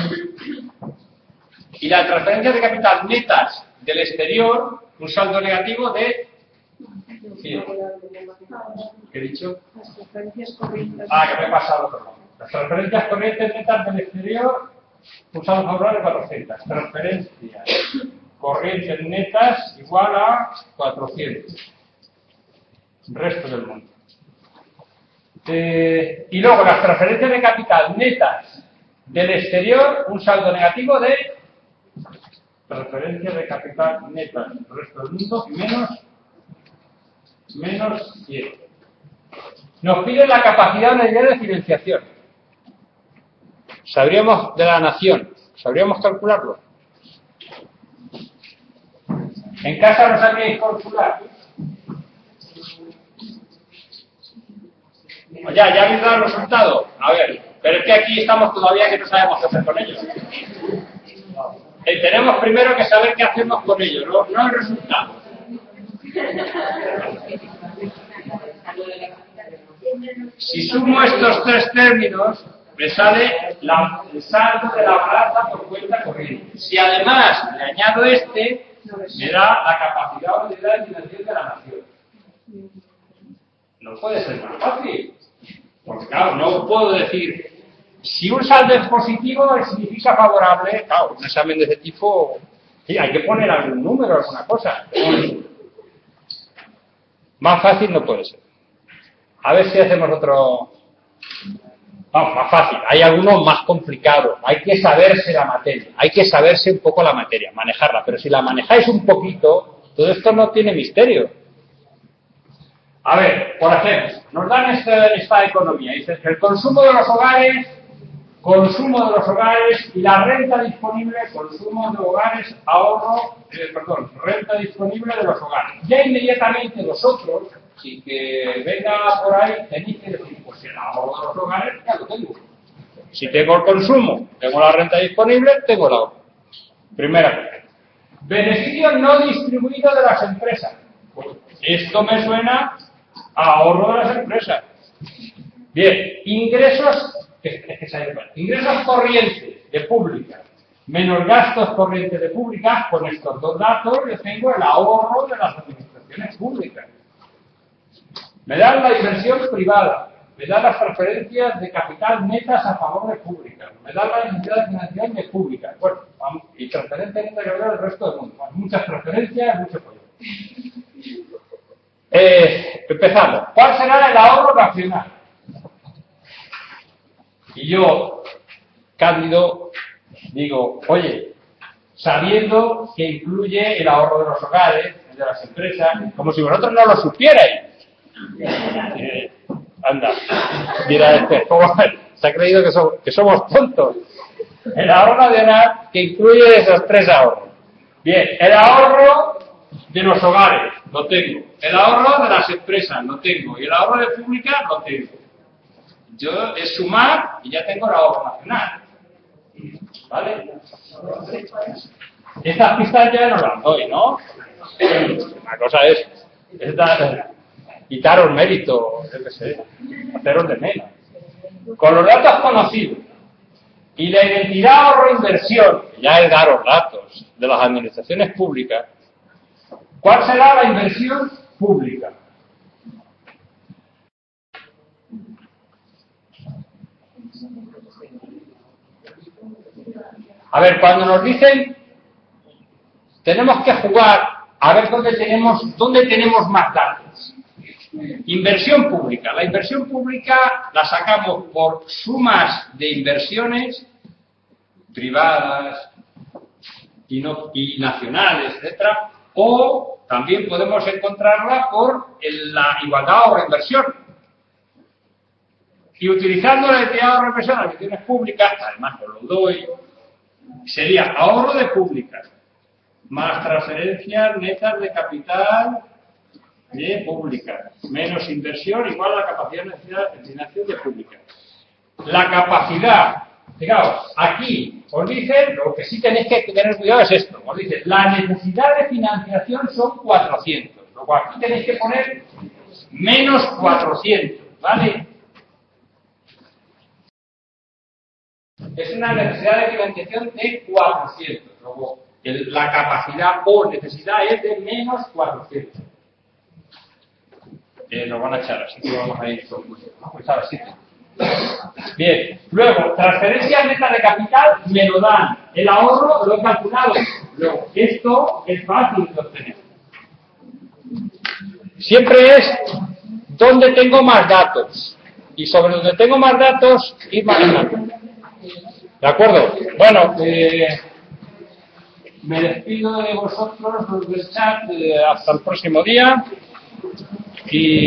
A: Y las transferencias de capital netas del exterior, un saldo negativo de 100. ¿Qué he dicho?
B: Las transferencias corrientes.
A: Que me he pasado, perdón. Las transferencias corrientes netas del exterior, un saldo favorable de 400. Transferencias corrientes netas igual a 400. Resto del mundo. Y luego las transferencias de capital netas del exterior, un saldo negativo de transferencias de capital netas del resto del mundo menos 100. Nos piden la capacidad unitaria de financiación. ¿Sabríamos de la nación? ¿Sabríamos calcularlo? ¿En casa no sabríais calcular? Ya habéis dado el resultado. A ver, pero es que aquí estamos todavía que no sabemos qué hacer con ellos. Tenemos primero que saber qué hacemos con ellos, no el resultado. Si sumo estos tres términos, me sale el saldo de la balanza por cuenta corriente. Si además le añado me da la capacidad unitaria de financiación de la nación. No puede ser más fácil. Porque claro, no puedo decir, si un saldo es positivo, significa favorable. Claro, un examen de ese tipo, sí, hay que poner algún número, alguna cosa. Más fácil no puede ser. A ver si hacemos otro. Vamos, más fácil. Hay algunos más complicados. Hay que saberse la materia. Hay que saberse un poco la materia, manejarla. Pero si la manejáis un poquito, todo esto no tiene misterio. A ver, por ejemplo, nos dan esta economía. Dice que el consumo de los hogares y la renta disponible, consumo de hogares, renta disponible de los hogares. Ya inmediatamente vosotros, sin que venga por ahí, tenéis que decir, pues el ahorro de los hogares ya lo tengo. Si tengo el consumo, tengo la renta disponible, tengo el ahorro. Primera cosa. Beneficio no distribuido de las empresas. Pues esto me suena a ahorro de las empresas. Bien, ingresos corrientes de públicas menos gastos corrientes de públicas, con estos dos datos yo tengo el ahorro de las administraciones públicas. Me dan la inversión privada, me dan las transferencias de capital netas a favor de públicas, me dan la necesidad de financiación de públicas, bueno, vamos, y transferencias netas que del resto del mundo. Bueno, muchas transferencias, mucho pollo. Empezamos. ¿Cuál será el ahorro nacional? Y yo, Cándido, digo, oye, sabiendo que incluye el ahorro de los hogares, de las empresas, como si vosotros no lo supierais. Anda, dirá ¿cómo se ha creído que somos tontos? El ahorro nacional que incluye esos tres ahorros. Bien, el ahorro de los hogares, lo tengo. El ahorro de las empresas, lo tengo. Y el ahorro de públicas, lo tengo. Yo es sumar y ya tengo el ahorro nacional. ¿Vale? Estas pistas ya no las doy, ¿no? Una cosa es quitaros mérito, yo qué sé, haceros de menos. Con los datos conocidos y la identidad ahorro-inversión, que ya es daros datos de las administraciones públicas, ¿cuál será la inversión pública? A ver, cuando nos dicen tenemos que jugar a ver dónde tenemos más datos. Inversión pública. La inversión pública la sacamos por sumas de inversiones privadas y nacionales, etcétera, o también podemos encontrarla por la igualdad ahorro-inversión. Y utilizando la identidad ahorro-inversión en las inversiones públicas, además os lo doy, sería ahorro de públicas más transferencias netas de capital de públicas menos inversión igual a la capacidad de financiación de públicas. La capacidad Fijaos, aquí os dice, lo que sí tenéis que tener cuidado es esto, os dice, la necesidad de financiación son 400, luego aquí tenéis que poner menos 400, ¿vale? Es una necesidad de financiación de 400, luego la capacidad o necesidad es de menos 400. Nos van a echar, así que vamos a ir con pues ahora sí. Bien, luego, transferencias netas de capital me lo dan. El ahorro lo he calculado. Luego, esto es fácil de obtener. Siempre es donde tengo más datos. Y sobre donde tengo más datos, ir manejando. ¿De acuerdo? Bueno, me despido de vosotros, los del chat, hasta el próximo día. Y